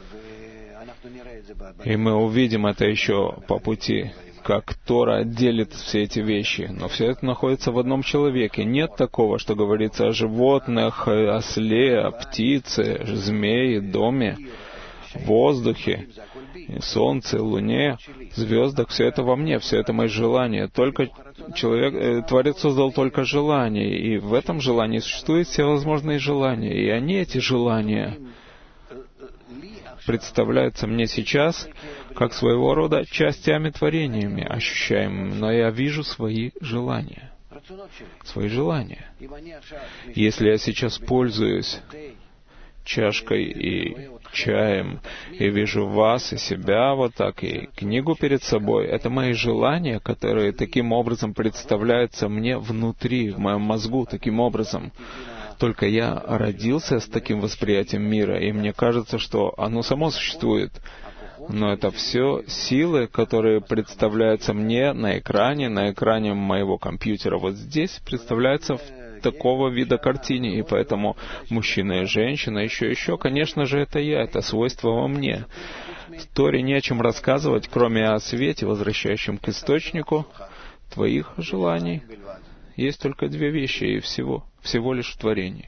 И мы увидим это еще по пути, как Тора делит все эти вещи. Но все это находится в одном человеке. Нет такого, что говорится о животных, о осле, о птице, змее, доме, воздухе, солнце, луне, звездах. Все это во мне, все это мои желания. Только Творец создал только желания, и в этом желании существуют все возможные желания. И они, эти желания, представляются мне сейчас как своего рода частями творениями, ощущаемыми, но я вижу свои желания. Свои желания. Если я сейчас пользуюсь чашкой и чаем, и вижу вас и себя вот так, и книгу перед собой, это мои желания, которые таким образом представляются мне внутри, в моем мозгу, таким образом. Только я родился с таким восприятием мира, и мне кажется, что оно само существует. Но это все силы, которые представляются мне на экране моего компьютера. Вот здесь представляются в такого вида картине, и поэтому мужчина и женщина, еще, конечно же, это я, это свойство во мне. В Торе не о чем рассказывать, кроме о свете, возвращающем к источнику твоих желаний. Есть только две вещи, и всего лишь в творении.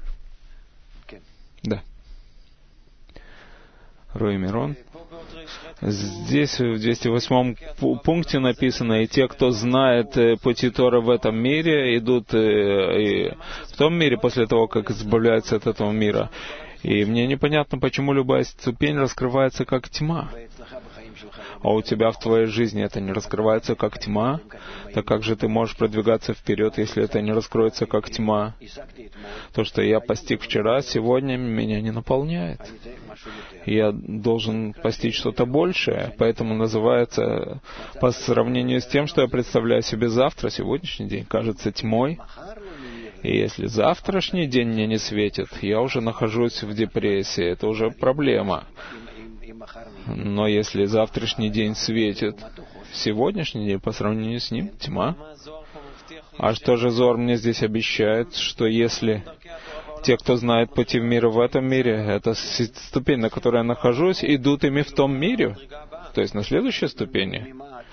Да. Рой Мирон Здесь в 208 пункте написано: «И те, кто знает пути Торы в этом мире, идут и в том мире после того, как избавляются от этого мира». И мне непонятно, почему любая ступень раскрывается как тьма. А у тебя в твоей жизни это не раскрывается как тьма? Так как же ты можешь продвигаться вперед, если это не раскроется как тьма? То, что я постиг вчера, сегодня меня не наполняет. Я должен постичь что-то большее, поэтому называется, по сравнению с тем, что я представляю себе завтра, сегодняшний день кажется тьмой. И если завтрашний день мне не светит, я уже нахожусь в депрессии, это уже проблема. Но если завтрашний день светит, сегодняшний день по сравнению с ним тьма. А что же Зоар мне здесь обещает, что если те, кто знает пути в мир в этом мире, это ступень, на которой я нахожусь, идут ими в том мире, то есть на следующей ступени.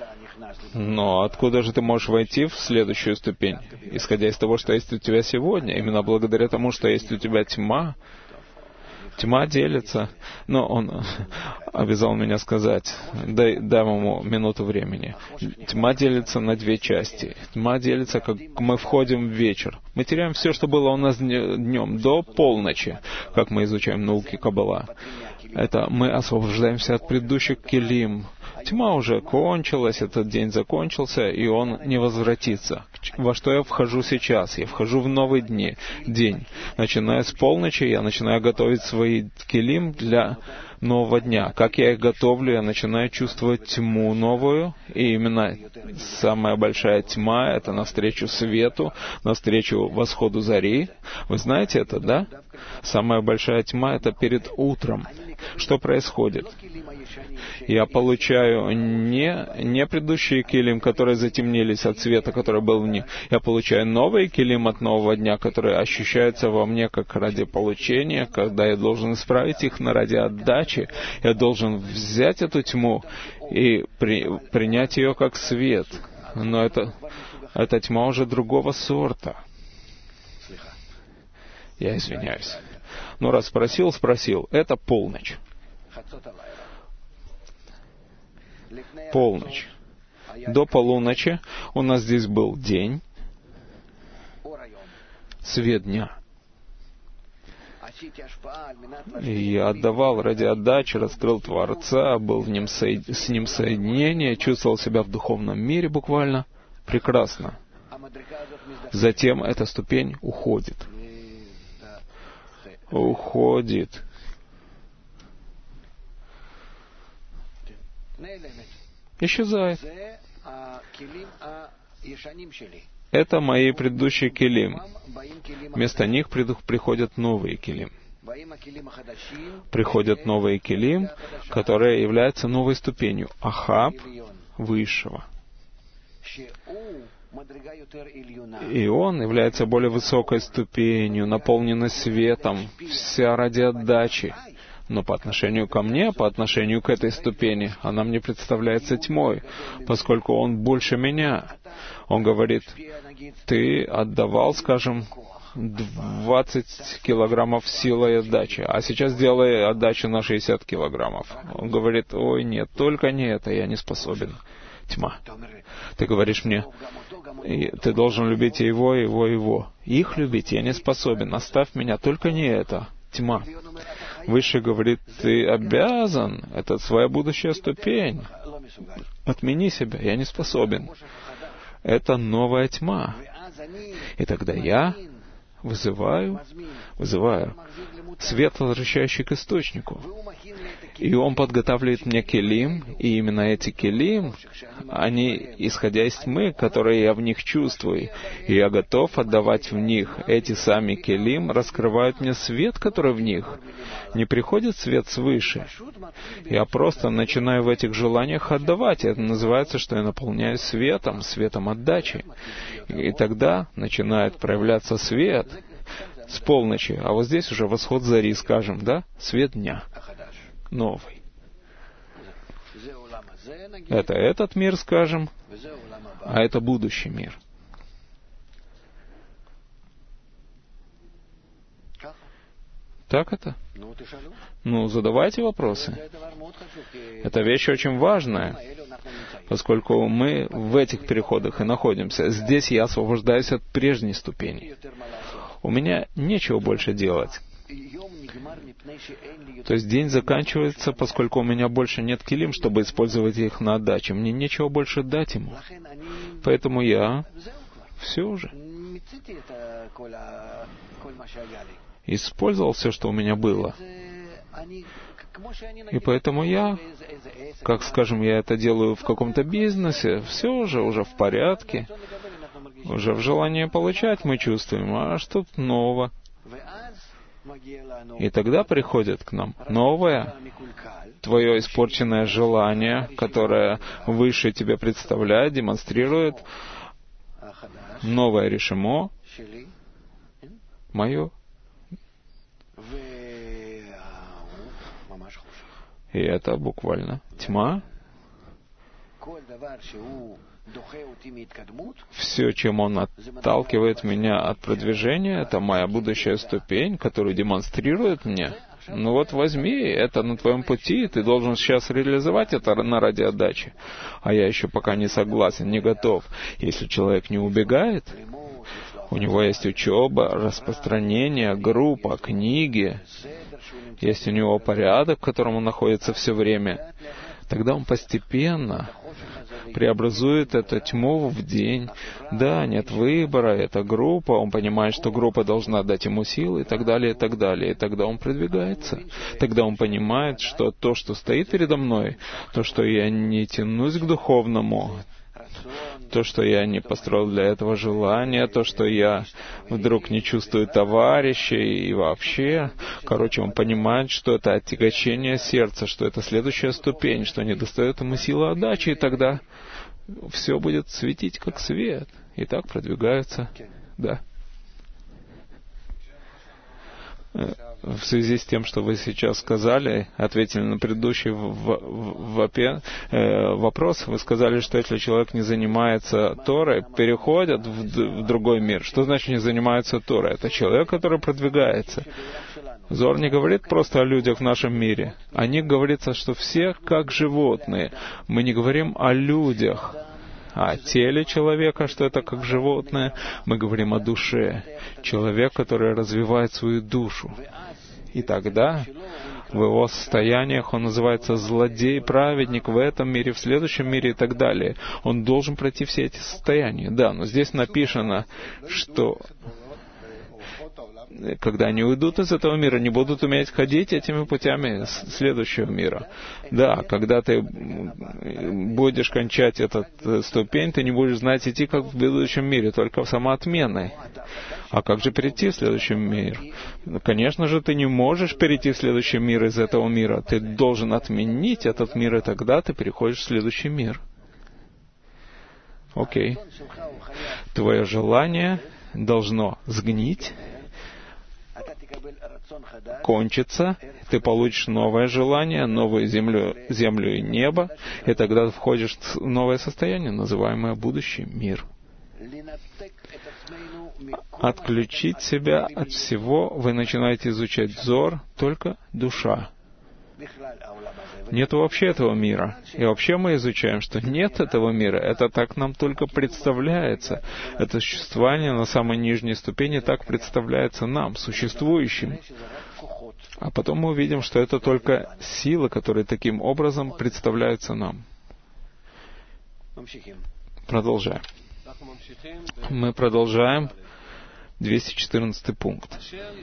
Но откуда же ты можешь войти в следующую ступень, исходя из того, что есть у тебя сегодня? Именно благодаря тому, что есть у тебя тьма. Тьма делится. Но он обязал меня сказать, дам ему минуту времени. Тьма делится на две части. Тьма делится, как мы входим в вечер. Мы теряем все, что было у нас днем, до полночи, как мы изучаем науки Каббала. Это мы освобождаемся от предыдущих келим. Тьма уже кончилась, этот день закончился, и он не возвратится. Во что я вхожу сейчас? Я вхожу в новый день. Начиная с полночи, я начинаю готовить свои келим для нового дня. Как я их готовлю, я начинаю чувствовать тьму новую, и именно самая большая тьма — это навстречу свету, навстречу восходу зари. Вы знаете это, да? Самая большая тьма — это перед утром. Что происходит? Я получаю не предыдущие келим, которые затемнились от света, который был в них. Я получаю новые келим от нового дня, которые ощущаются во мне как ради получения, когда я должен исправить их ради отдачи. Я должен взять эту тьму и принять ее как свет. Но эта тьма уже другого сорта. Я извиняюсь. Ну, раз спросил. Это полночь. Полночь. До полуночи у нас здесь был день, свет дня. И я отдавал ради отдачи, раскрыл Творца, был с ним соединение, чувствовал себя в духовном мире буквально. Прекрасно. Затем эта ступень уходит. Исчезает. Это мои предыдущие келим. Вместо них приходят новые келим. Приходят новые келим, которые являются новой ступенью. Ахаб высшего. И он является более высокой ступенью, наполненной светом, вся ради отдачи. Но по отношению ко мне, по отношению к этой ступени, она мне представляется тьмой, поскольку он больше меня. Он говорит, ты отдавал, скажем, 20 килограммов силой отдачи, а сейчас делай отдачу на 60 килограммов. Он говорит, ой, нет, только не это, я не способен. Тьма. Ты говоришь мне, ты должен любить его. Их любить я не способен, оставь меня, только не это. Тьма. Выше говорит, ты обязан, это твоя будущая ступень. Отмени себя, я не способен. Это новая тьма. И тогда я вызываю свет, возвращающий к источнику. И он подготавливает мне келим, и именно эти келим, они, исходя из тьмы, которые я в них чувствую, и я готов отдавать в них. Эти сами келим раскрывают мне свет, который в них. Не приходит свет свыше. Я просто начинаю в этих желаниях отдавать. Это называется, что я наполняюсь светом отдачи. И тогда начинает проявляться свет с полночи. А вот здесь уже восход зари, скажем, да? Свет дня. Новый. Это этот мир, скажем, а это будущий мир. Так это? Ну, задавайте вопросы. Это вещь очень важная, поскольку мы в этих переходах и находимся. Здесь я освобождаюсь от прежней ступени. У меня нечего больше делать. То есть день заканчивается, поскольку у меня больше нет килим, чтобы использовать их на отдаче. Мне нечего больше дать ему. Поэтому я все уже использовал все, что у меня было. И поэтому я, как скажем, я это делаю в каком-то бизнесе, все уже в порядке. Уже в желании получать мы чувствуем, а что тут нового? И тогда приходит к нам новое, твое испорченное желание, которое выше тебе представляет, демонстрирует, новое решимо, мое. И это буквально тьма. Все, чем он отталкивает меня от продвижения, это моя будущая ступень, которую демонстрирует мне. Ну вот возьми, это на твоем пути, и ты должен сейчас реализовать это ради отдачи. А я еще пока не согласен, не готов. Если человек не убегает, у него есть учеба, распространение, группа, книги, есть у него порядок, в котором он находится все время, тогда он постепенно преобразует эту тьму в день. Да, нет выбора, это группа, он понимает, что группа должна дать ему силы, и так далее, и так далее. И тогда он продвигается. Тогда он понимает, что то, что стоит передо мной, то, что я не тянусь к духовному, то, что я не построил для этого желания, то, что я вдруг не чувствую товарищей и вообще. Короче, он понимает, что это отягощение сердца, что это следующая ступень, что не достает ему силы отдачи, и тогда все будет светить как свет. И так продвигаются. Да. В связи с тем, что вы сейчас сказали, ответили на предыдущий вопрос, вы сказали, что если человек не занимается Торой, переходит в другой мир. Что значит не занимается Торой? Это человек, который продвигается. Зор не говорит просто о людях в нашем мире. О них говорится, что все как животные. Мы не говорим о людях, о теле человека, что это как животное. Мы говорим о душе. Человек, который развивает свою душу. И тогда в его состояниях он называется злодей, праведник в этом мире, в следующем мире и так далее. Он должен пройти все эти состояния. Да, но здесь написано, что когда они уйдут из этого мира, не будут уметь ходить этими путями следующего мира. Да, когда ты будешь кончать эту ступень, ты не будешь знать идти, как в будущем мире, только в самоотменной. А как же перейти в следующий мир? Конечно же, ты не можешь перейти в следующий мир из этого мира. Ты должен отменить этот мир, и тогда ты переходишь в следующий мир. Окей. Твое желание должно сгнить, кончится, ты получишь новое желание, новую землю и небо, и тогда ты входишь в новое состояние, называемое будущий мир. Отключить себя от всего, вы начинаете изучать зор, только душа. Нет вообще этого мира. И вообще мы изучаем, что нет этого мира. Это так нам только представляется. Это существование на самой нижней ступени так представляется нам, существующим. А потом мы увидим, что это только силы, которые таким образом представляются нам. Продолжаем. Мы продолжаем 214 пункт.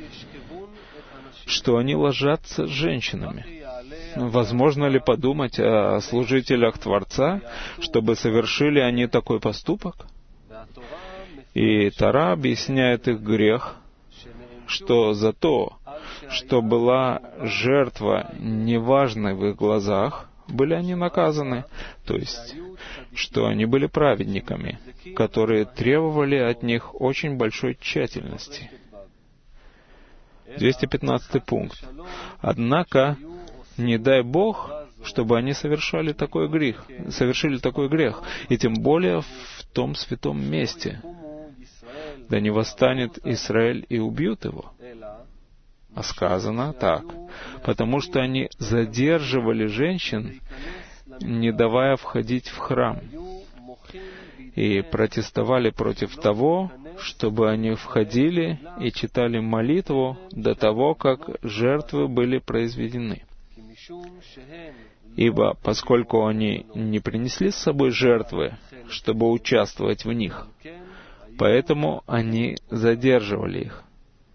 Что они ложатся женщинами. Возможно ли подумать о служителях Творца, чтобы совершили они такой поступок? И Тора объясняет их грех, что за то, что была жертва неважной в их глазах, были они наказаны, то есть, что они были праведниками, которые требовали от них очень большой тщательности. 215 пункт. Однако, не дай Бог, чтобы они совершили такой грех, и тем более в том святом месте. Да не восстанет Израиль и убьют его. А сказано так: потому что они задерживали женщин, не давая входить в храм, и протестовали против того, чтобы они входили и читали молитву до того, как жертвы были произведены. Ибо поскольку они не принесли с собой жертвы, чтобы участвовать в них, поэтому они задерживали их.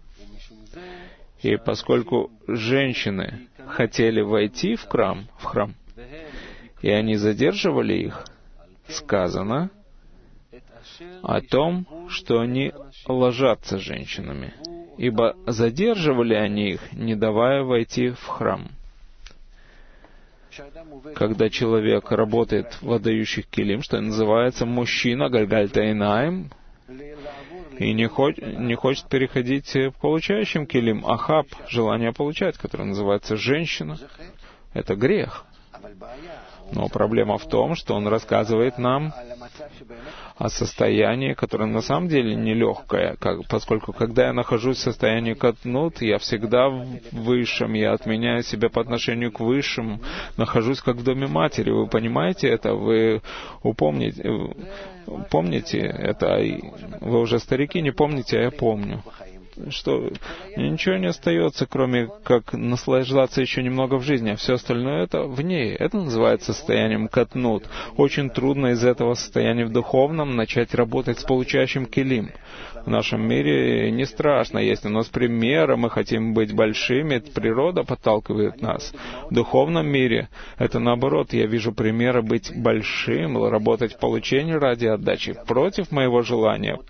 И поскольку женщины хотели войти в храм, и они задерживали их, сказано о том, что они ложатся женщинами, ибо задерживали они их, не давая войти в храм. Когда человек работает в отдающих килим, что называется мужчина, гальгальтайнаем, и не хочет переходить к получающим килим, ахаб, желание получать, которое называется женщина, это грех. Но проблема в том, что он рассказывает нам о состоянии, которое на самом деле нелегкое, поскольку когда я нахожусь в состоянии катнут, я всегда в высшем, я отменяю себя по отношению к высшему, нахожусь как в доме матери. Вы понимаете это? Вы помните это? Вы уже старики, не помните, а я помню. Что ничего не остается, кроме как наслаждаться еще немного в жизни, а все остальное это в ней. Это называется состоянием катнут. Очень трудно из этого состояния в духовном начать работать с получающим килим. В нашем мире не страшно, есть у нас примеры, мы хотим быть большими, природа подталкивает нас. В духовном мире это наоборот, я вижу примеры быть большим, работать в получении ради отдачи против моего желания,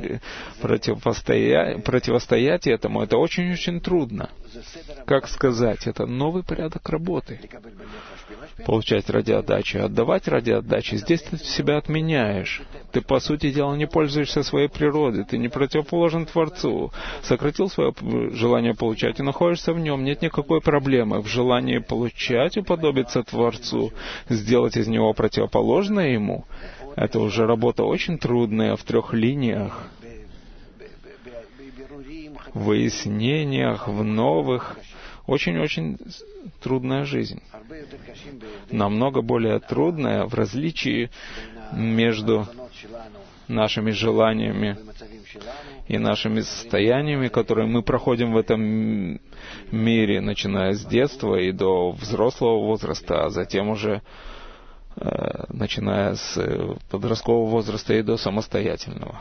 противостоять этому, это очень-очень трудно. Как сказать, это новый порядок работы. Получать ради отдачи, отдавать ради отдачи. Здесь ты себя отменяешь. Ты, по сути дела, не пользуешься своей природой. Ты не противоположен Творцу. Сократил свое желание получать и находишься в нем. Нет никакой проблемы. В желании получать уподобиться Творцу, сделать из него противоположное ему, это уже работа очень трудная в 3 линиях. В выяснениях, в новых. Очень-очень трудная жизнь. Намного более трудная в различии между нашими желаниями и нашими состояниями, которые мы проходим в этом мире, начиная с детства и до взрослого возраста, а затем уже начиная с подросткового возраста и до самостоятельного.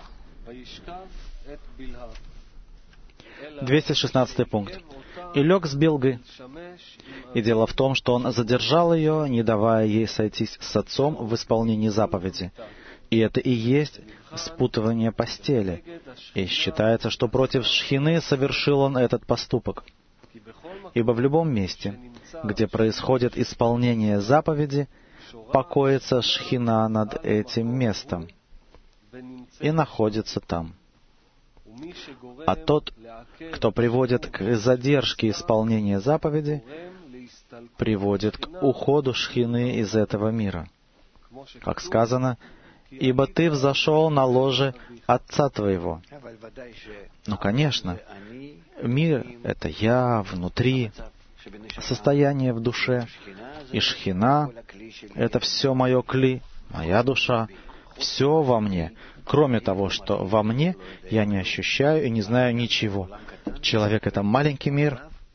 216 пункт. «И лег с Билгой. И дело в том, что он задержал ее, не давая ей сойтись с отцом в исполнении заповеди. И это и есть спутывание постели. И считается, что против Шхины совершил он этот поступок. Ибо в любом месте, где происходит исполнение заповеди, покоится Шхина над этим местом и находится там. А тот, кто приводит к задержке исполнения заповеди, приводит к уходу Шхины из этого мира. Как сказано, «Ибо ты взошел на ложе Отца твоего». Ну, конечно, мир — это я внутри, состояние в душе, и Шхина — это все мое кли, моя душа, все во мне. Кроме того, что во мне, я не ощущаю и не знаю ничего. Человек — это маленький мир,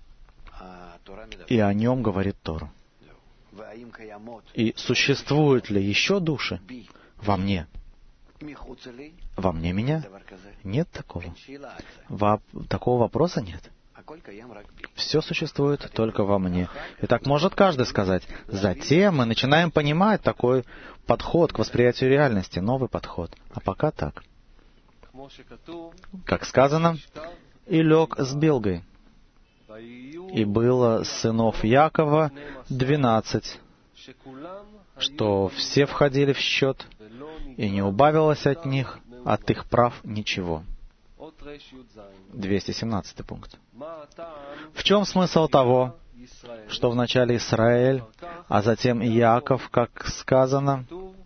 и о нем говорит Тора. И существуют ли еще души во мне? Во мне меня? Нет такого. Такого вопроса нет. Все существует только во мне. И так может каждый сказать. Затем мы начинаем понимать такой подход к восприятию реальности, новый подход. А пока так. Как сказано, «И лег с Билгой. И было сынов Якова 12, что все входили в счет, и не убавилось от них, от их прав ничего». 217 пункт. В чем смысл того, что вначале Израиль, а затем Иаков, как сказано,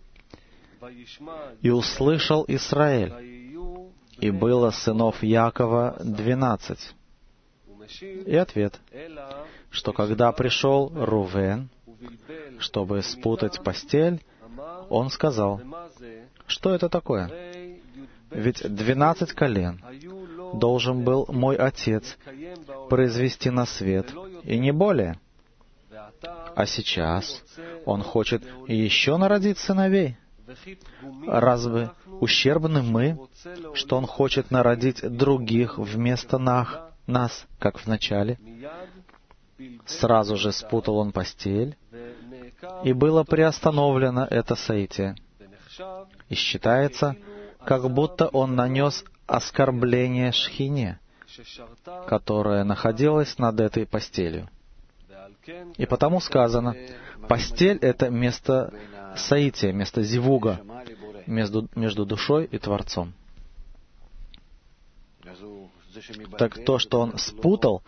«И услышал Израиль, и было сынов Якова 12». И ответ, что когда пришел Рувен, чтобы спутать постель, он сказал, что это такое? Ведь 12 колен должен был мой отец произвести на свет, и не более. А сейчас он хочет еще народить сыновей. Разве ущербны мы, что он хочет народить других вместо нас, как в начале? Сразу же спутал он постель, и было приостановлено это соитие. И считается, как будто он нанес оскорбление Шхине, которая находилась над этой постелью. И потому сказано, постель — это место соития, место зивуга между душой и Творцом. Так то, что он спутал,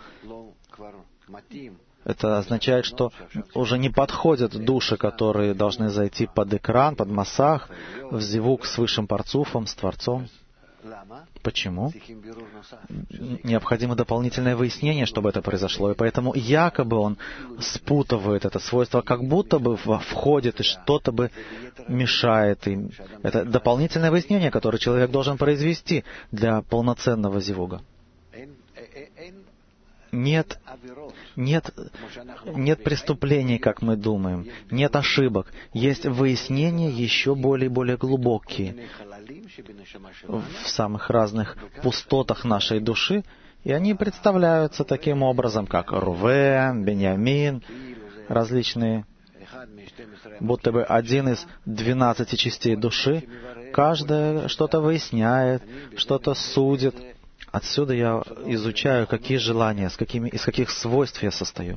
это означает, что уже не подходят души, которые должны зайти под экран, под массах, в зивуг с высшим парцуфом, с Творцом. Почему? Необходимо дополнительное выяснение, чтобы это произошло. И поэтому якобы он спутывает это свойство, как будто бы входит и что-то бы мешает им. Это дополнительное выяснение, которое человек должен произвести для полноценного зивуга. Нет преступлений, как мы думаем. Нет ошибок. Есть выяснения еще более и более глубокие в самых разных пустотах нашей души, и они представляются таким образом, как Рувен, Беньямин, различные, будто бы один из 12 частей души, каждая что-то выясняет, что-то судит. Отсюда я изучаю, какие желания, из каких свойств я состою.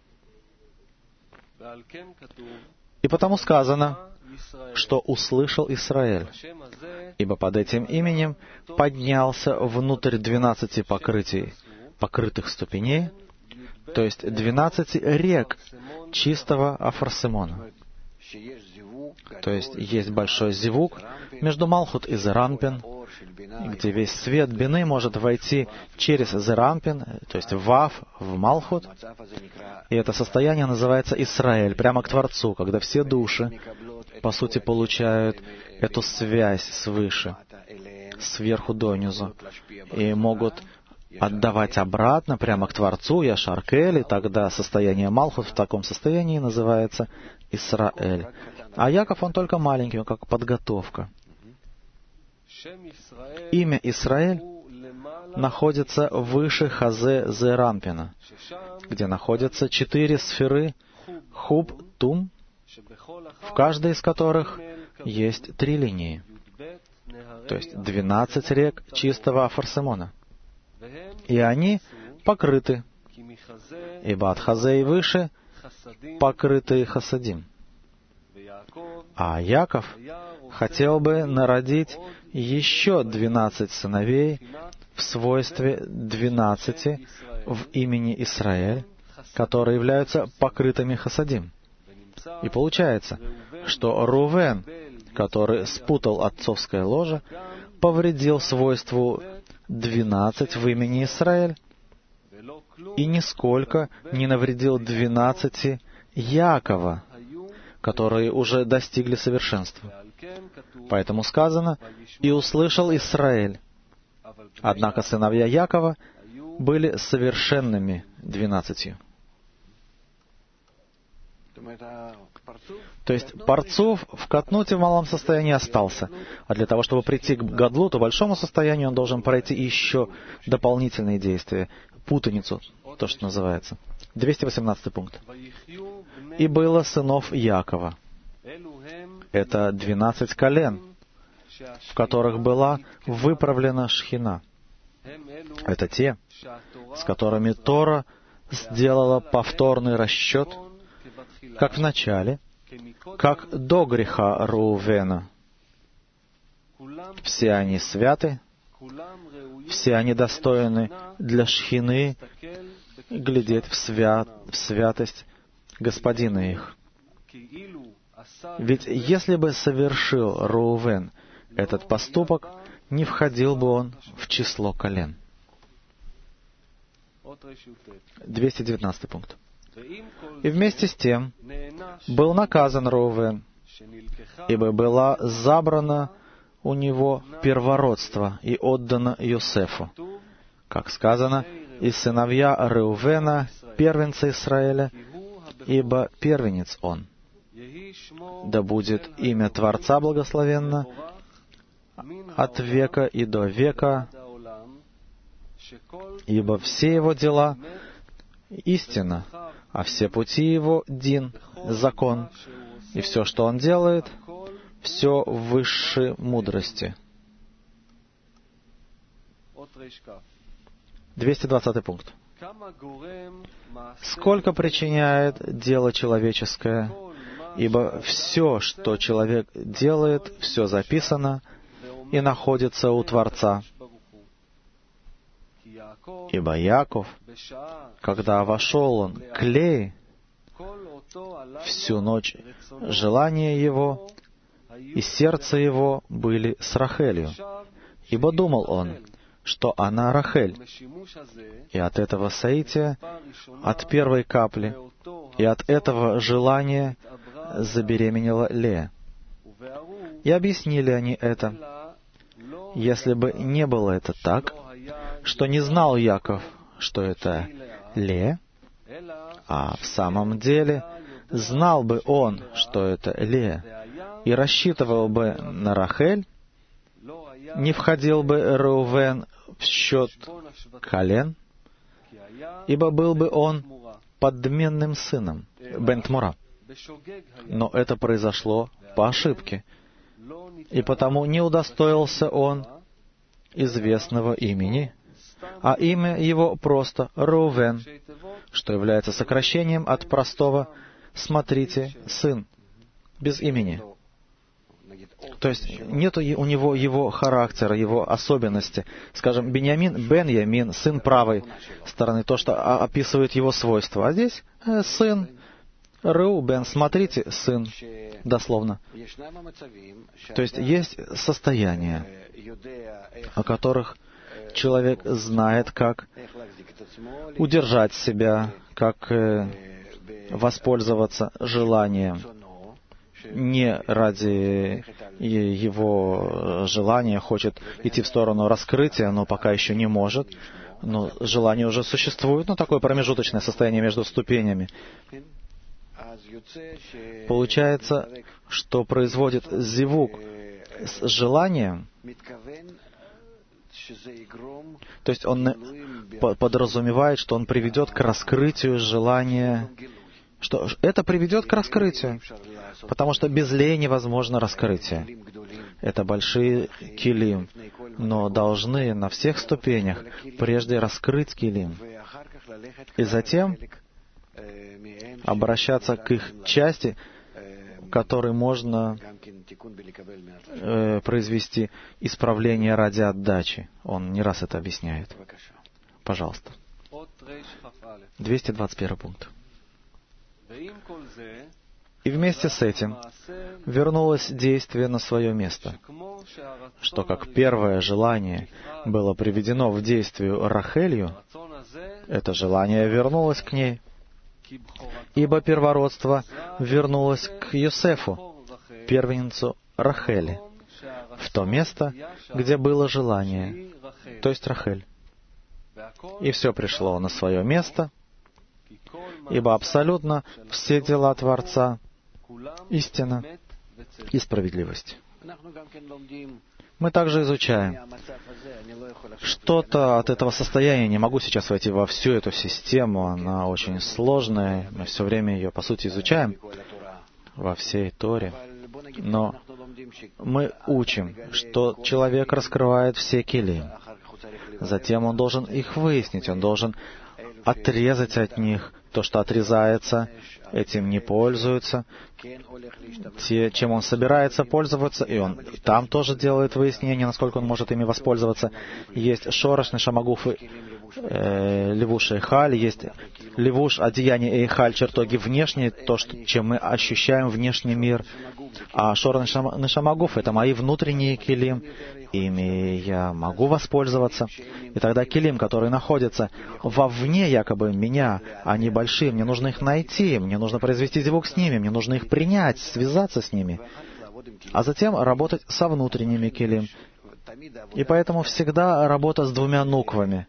И потому сказано, что услышал Исраэль, ибо под этим именем поднялся внутрь 12 покрытых ступеней, то есть 12 рек чистого Афарсимона. То есть есть большой зивук между Малхут и Зеранпин, где весь свет Бины может войти через Зеранпин, то есть Вав, в Малхут. И это состояние называется Исраэль, прямо к Творцу, когда все души, по сути, получают эту связь свыше, сверху донизу, и могут отдавать обратно, прямо к Творцу, Яшар-Кель, и тогда состояние Малхут в таком состоянии называется Исраэль. А Яков, он только маленький, он как подготовка. Имя Исраэль находится выше Хазе Зеранпина, где находятся 4 сферы Хуб, Тум, в каждой из которых есть 3 линии, то есть 12 рек чистого Афарсимона. И они покрыты, ибо от Хазе и выше покрыты Хасадим. А Яков хотел бы народить еще 12 сыновей в свойстве 12 в имени Исраэль, которые являются покрытыми Хасадим. И получается, что Рувен, который спутал отцовское ложе, повредил свойству 12 в имени Исраэль и нисколько не навредил 12 Якова, которые уже достигли совершенства. Поэтому сказано, «И услышал Исраэль». Однако сыновья Якова были совершенными 12. То есть Парцуф в Катнуте в малом состоянии остался. А для того, чтобы прийти к Гадлуту, большому состоянию, он должен пройти еще дополнительные действия, путаницу, то, что называется. 218 пункт. «И было сынов Якова». Это 12 колен, в которых была выправлена Шхина. Это те, с которыми Тора сделала повторный расчет, как в начале, как до греха Рувена. Все они святы, все они достойны для Шхины глядеть в святость Господина их. Ведь если бы совершил Рувен этот поступок, не входил бы он в число колен. 219 пункт. «И вместе с тем был наказан Реувен, ибо была забрана у него первородство и отдано Йосефу. Как сказано, и сыновья Реувена, первенца Израиля, ибо первенец он. Да будет имя Творца благословенно от века и до века, ибо все его дела истина, а все пути его дин, закон, и все, что он делает, все выше мудрости». 220 пункт. «Сколько причиняет дело человеческое, ибо все, что человек делает, все записано и находится у Творца. Ибо Яков, когда вошел он к Лее, всю ночь желания его и сердце его были с Рахелью, ибо думал он, что она Рахель. И от этого соития, от первой капли, и от этого желания забеременела Лея. И объяснили они это. Если бы не было это так, что не знал Яков, что это Лея, а в самом деле знал бы он, что это Лея, и рассчитывал бы на Рахель, не входил бы Реувен в счет колен, ибо был бы он подменным сыном, бен Тмура. Но это произошло по ошибке, и потому не удостоился он известного имени, а имя его просто Реувен, что является сокращением от простого «смотрите, сын», без имени. То есть нет у него его характера, его особенности. Скажем, Беньямин, сын правой стороны, то, что описывает его свойства. А здесь сын Реубен, смотрите, сын, дословно. То есть есть состояния, о которых человек знает, как удержать себя, как воспользоваться желанием. Не ради его желания хочет идти в сторону раскрытия, но пока еще не может. Но желание уже существует, но такое промежуточное состояние между ступенями. Получается, что производит зивук с желанием, то есть он подразумевает, что он приведет к раскрытию желания, что это приведет к раскрытию, потому что без Леи невозможно раскрытие. Это большие килим, но должны на всех ступенях прежде раскрыть килим, и затем обращаться к их части, которой можно произвести исправление ради отдачи. Он не раз это объясняет. Пожалуйста. 221 пункт. «И вместе с этим вернулось действие на свое место, что как первое желание было приведено в действие Рахелью, это желание вернулось к ней, ибо первородство вернулось к Йосефу, первенцу Рахели, в то место, где было желание, то есть Рахель. И все пришло на свое место, ибо абсолютно все дела Творца — истина и справедливость». Мы также изучаем что-то от этого состояния. Не могу сейчас войти во всю эту систему, она очень сложная. Мы все время ее, по сути, изучаем во всей Торе. Но мы учим, что человек раскрывает все килим. Затем он должен их выяснить, он должен отрезать от них то, что отрезается, этим не пользуются. Те, чем он собирается пользоваться, и он там тоже делает выяснение, насколько он может ими воспользоваться. Есть шорош, нешамагуф, левуш и эйхаль, есть левуш, одеяние и эйхаль, чертоги внешние, то, чем мы ощущаем внешний мир. А шорош, нешамагуф — это мои внутренние килим, ими я могу воспользоваться. И тогда килим, которые находятся вовне якобы меня, они большие, мне нужно их найти, мне нужно произвести звук с ними, мне нужно их принять, связаться с ними, а затем работать со внутренними килим. И поэтому всегда работа с двумя нуквами.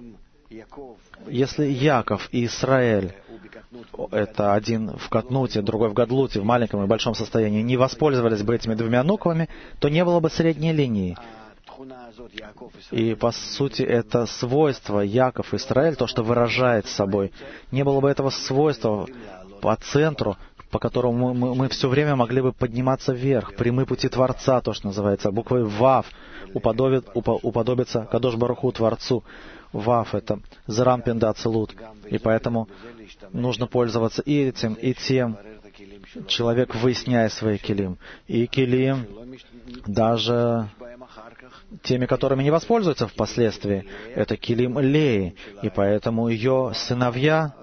Если Яков и Исраэль, это один в катнуте, другой в гадлуте, в маленьком и большом состоянии, не воспользовались бы этими двумя нуквами, то не было бы средней линии. И, по сути, это свойство Яков и Исраэль, то, что выражает собой. Не было бы этого свойства по центру, по которому мы все время могли бы подниматься вверх, прямые пути Творца, то, что называется, буквой Вав, уподобиться Кадош Баруху, Творцу. Вав — это Зерам Пинда Ацилут. И поэтому нужно пользоваться и этим, и тем. Человек выясняет свои килим. И килим, даже теми, которыми не воспользуются впоследствии, это килим Леи. И поэтому ее сыновья,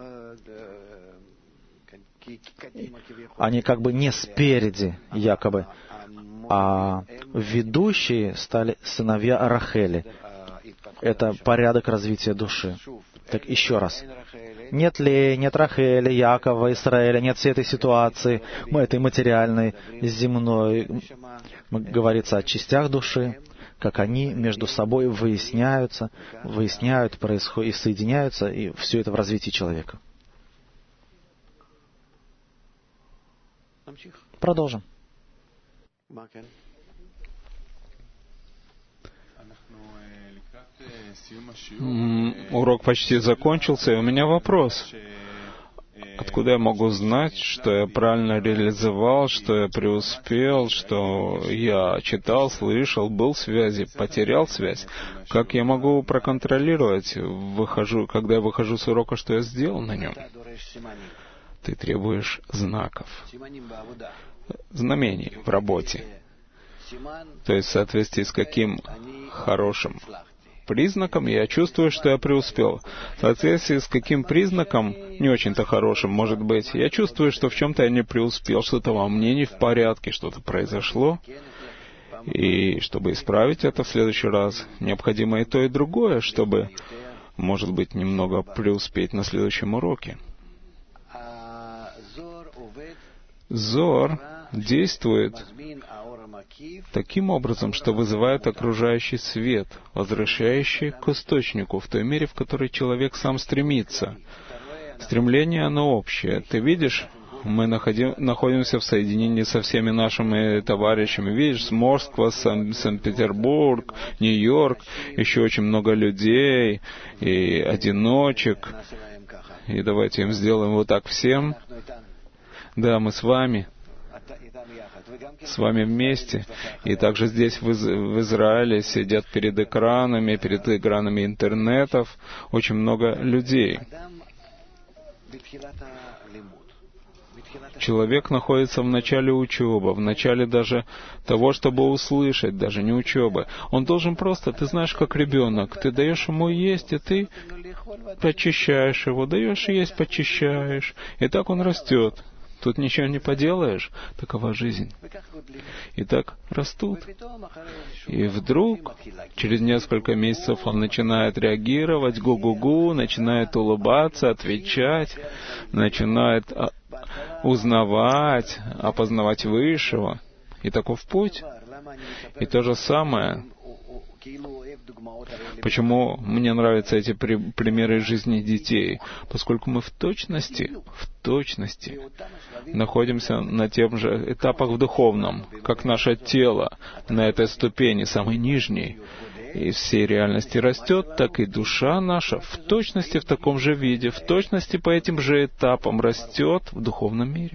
они как бы не спереди, якобы, а ведущие стали сыновья Рахели. Это порядок развития души. Так еще раз. Нет Леи, нет Рахели, Якова, Исраэля, нет всей этой ситуации, этой материальной, земной. Говорится о частях души, как они между собой выясняют, происходят и соединяются, и все это в развитии человека. Продолжим. Урок почти закончился, и у меня вопрос. Откуда я могу знать, что я правильно реализовал, что я преуспел, что я читал, слышал, был в связи, потерял связь? Как я могу проконтролировать, когда я выхожу с урока, что я сделал на нем? Ты требуешь знаков, знамений в работе. То есть в соответствии с каким хорошим признаком я чувствую, что я преуспел. В соответствии с каким признаком, не очень-то хорошим, может быть, я чувствую, что в чем-то я не преуспел, что-то во мне не в порядке, что-то произошло. И чтобы исправить это в следующий раз, необходимо и то, и другое, чтобы, может быть, немного преуспеть на следующем уроке. Зор действует таким образом, что вызывает окружающий свет, возвращающий к источнику, в той мере, в которой человек сам стремится. Стремление, оно общее. Ты видишь, мы находимся в соединении со всеми нашими товарищами. Видишь, Москва, Санкт-Петербург, Нью-Йорк, еще очень много людей и одиночек. И давайте им сделаем вот так всем. Да, мы с вами вместе. И также здесь, в Израиле, сидят перед экранами интернетов очень много людей. Человек находится в начале учебы, в начале даже того, чтобы услышать, даже не учебы. Он должен просто, ты знаешь, как ребенок, ты даешь ему есть, и ты почищаешь его, даешь есть, почищаешь. И так он растет. Тут ничего не поделаешь, такова жизнь. И так растут. И вдруг, через несколько месяцев он начинает реагировать, гу-гу-гу, начинает улыбаться, отвечать, начинает узнавать, опознавать Высшего. И таков путь. И то же самое. Почему мне нравятся эти примеры жизни детей? Поскольку мы в точности находимся на тех же этапах в духовном, как наше тело на этой ступени, самой нижней, и всей реальности растет, так и душа наша в точности в таком же виде, в точности по этим же этапам растет в духовном мире.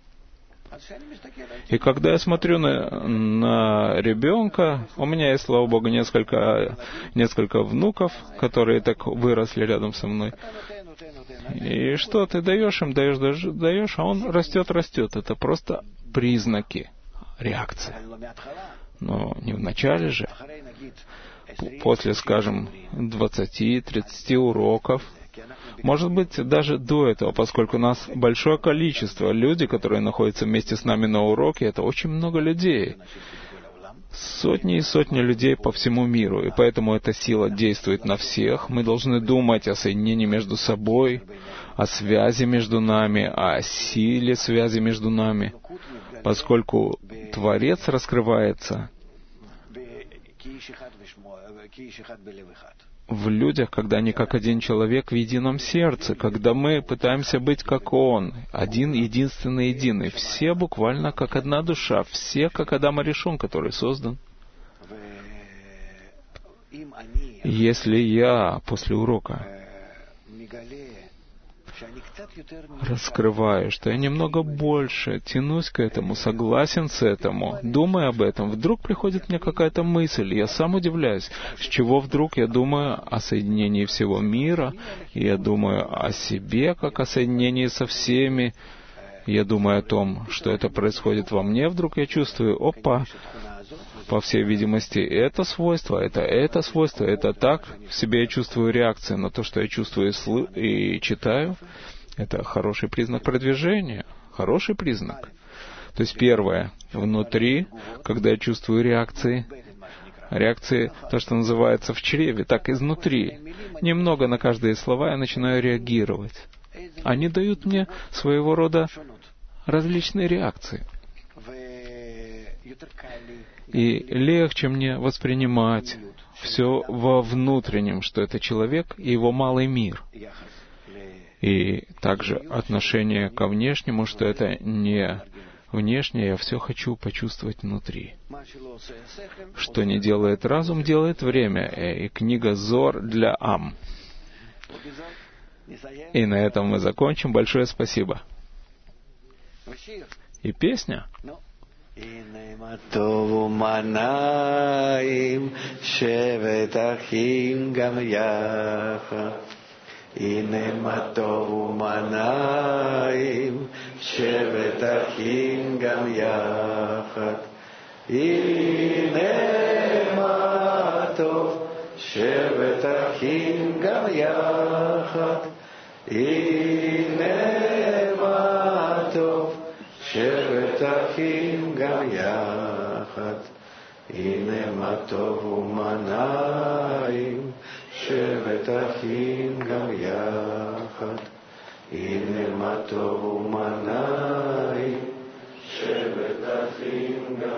И когда я смотрю на ребенка, у меня есть, слава Богу, несколько внуков, которые так выросли рядом со мной. И что ты даешь им, даешь, а он растет. Это просто признаки реакции. Но не в начале же. После, скажем, 20-30 уроков, может быть, даже до этого, поскольку у нас большое количество людей, которые находятся вместе с нами на уроке, это очень много людей. сотни и сотни людей по всему миру, и поэтому эта сила действует на всех. Мы должны думать о соединении между собой, о связи между нами, о силе связи между нами, поскольку Творец раскрывается в людях, когда они как один человек в едином сердце, когда мы пытаемся быть как Он, один, единственный, единый. Все буквально как одна душа, все как Адам Аришон, который создан. Если я после урока раскрываю, что я немного больше тянусь к этому, согласен с этому, думаю об этом, вдруг приходит мне какая-то мысль, и я сам удивляюсь, с чего вдруг я думаю о соединении всего мира, и я думаю о себе, как о соединении со всеми, я думаю о том, что это происходит во мне, вдруг я чувствую, опа, по всей видимости, это свойство, это свойство, это так. В себе я чувствую реакции на то, что я чувствую и читаю. Это хороший признак продвижения, хороший признак. То есть первое, внутри, когда я чувствую реакции, то, что называется в чреве, так изнутри. Немного на каждые слова я начинаю реагировать. Они дают мне своего рода различные реакции. И легче мне воспринимать все во внутреннем, что это человек и его малый мир. И также отношение ко внешнему, что это не внешнее, я все хочу почувствовать внутри. Что не делает разум, делает время. И книга Зор для Ам. И на этом мы закончим. Большое спасибо. И песня. הנה מה טוב ומנעים שבת אחים גם יחד הנה מה טוב ומנעים שבת אחים גם יחד הנה מה טוב שבת אחים גם יחד הנה מה טוב שבת אחים גם יחד, הנה מה טוב ומנעים, שבת אחים גם יחד, הנה מה טוב ומנעים, שבת אחים גם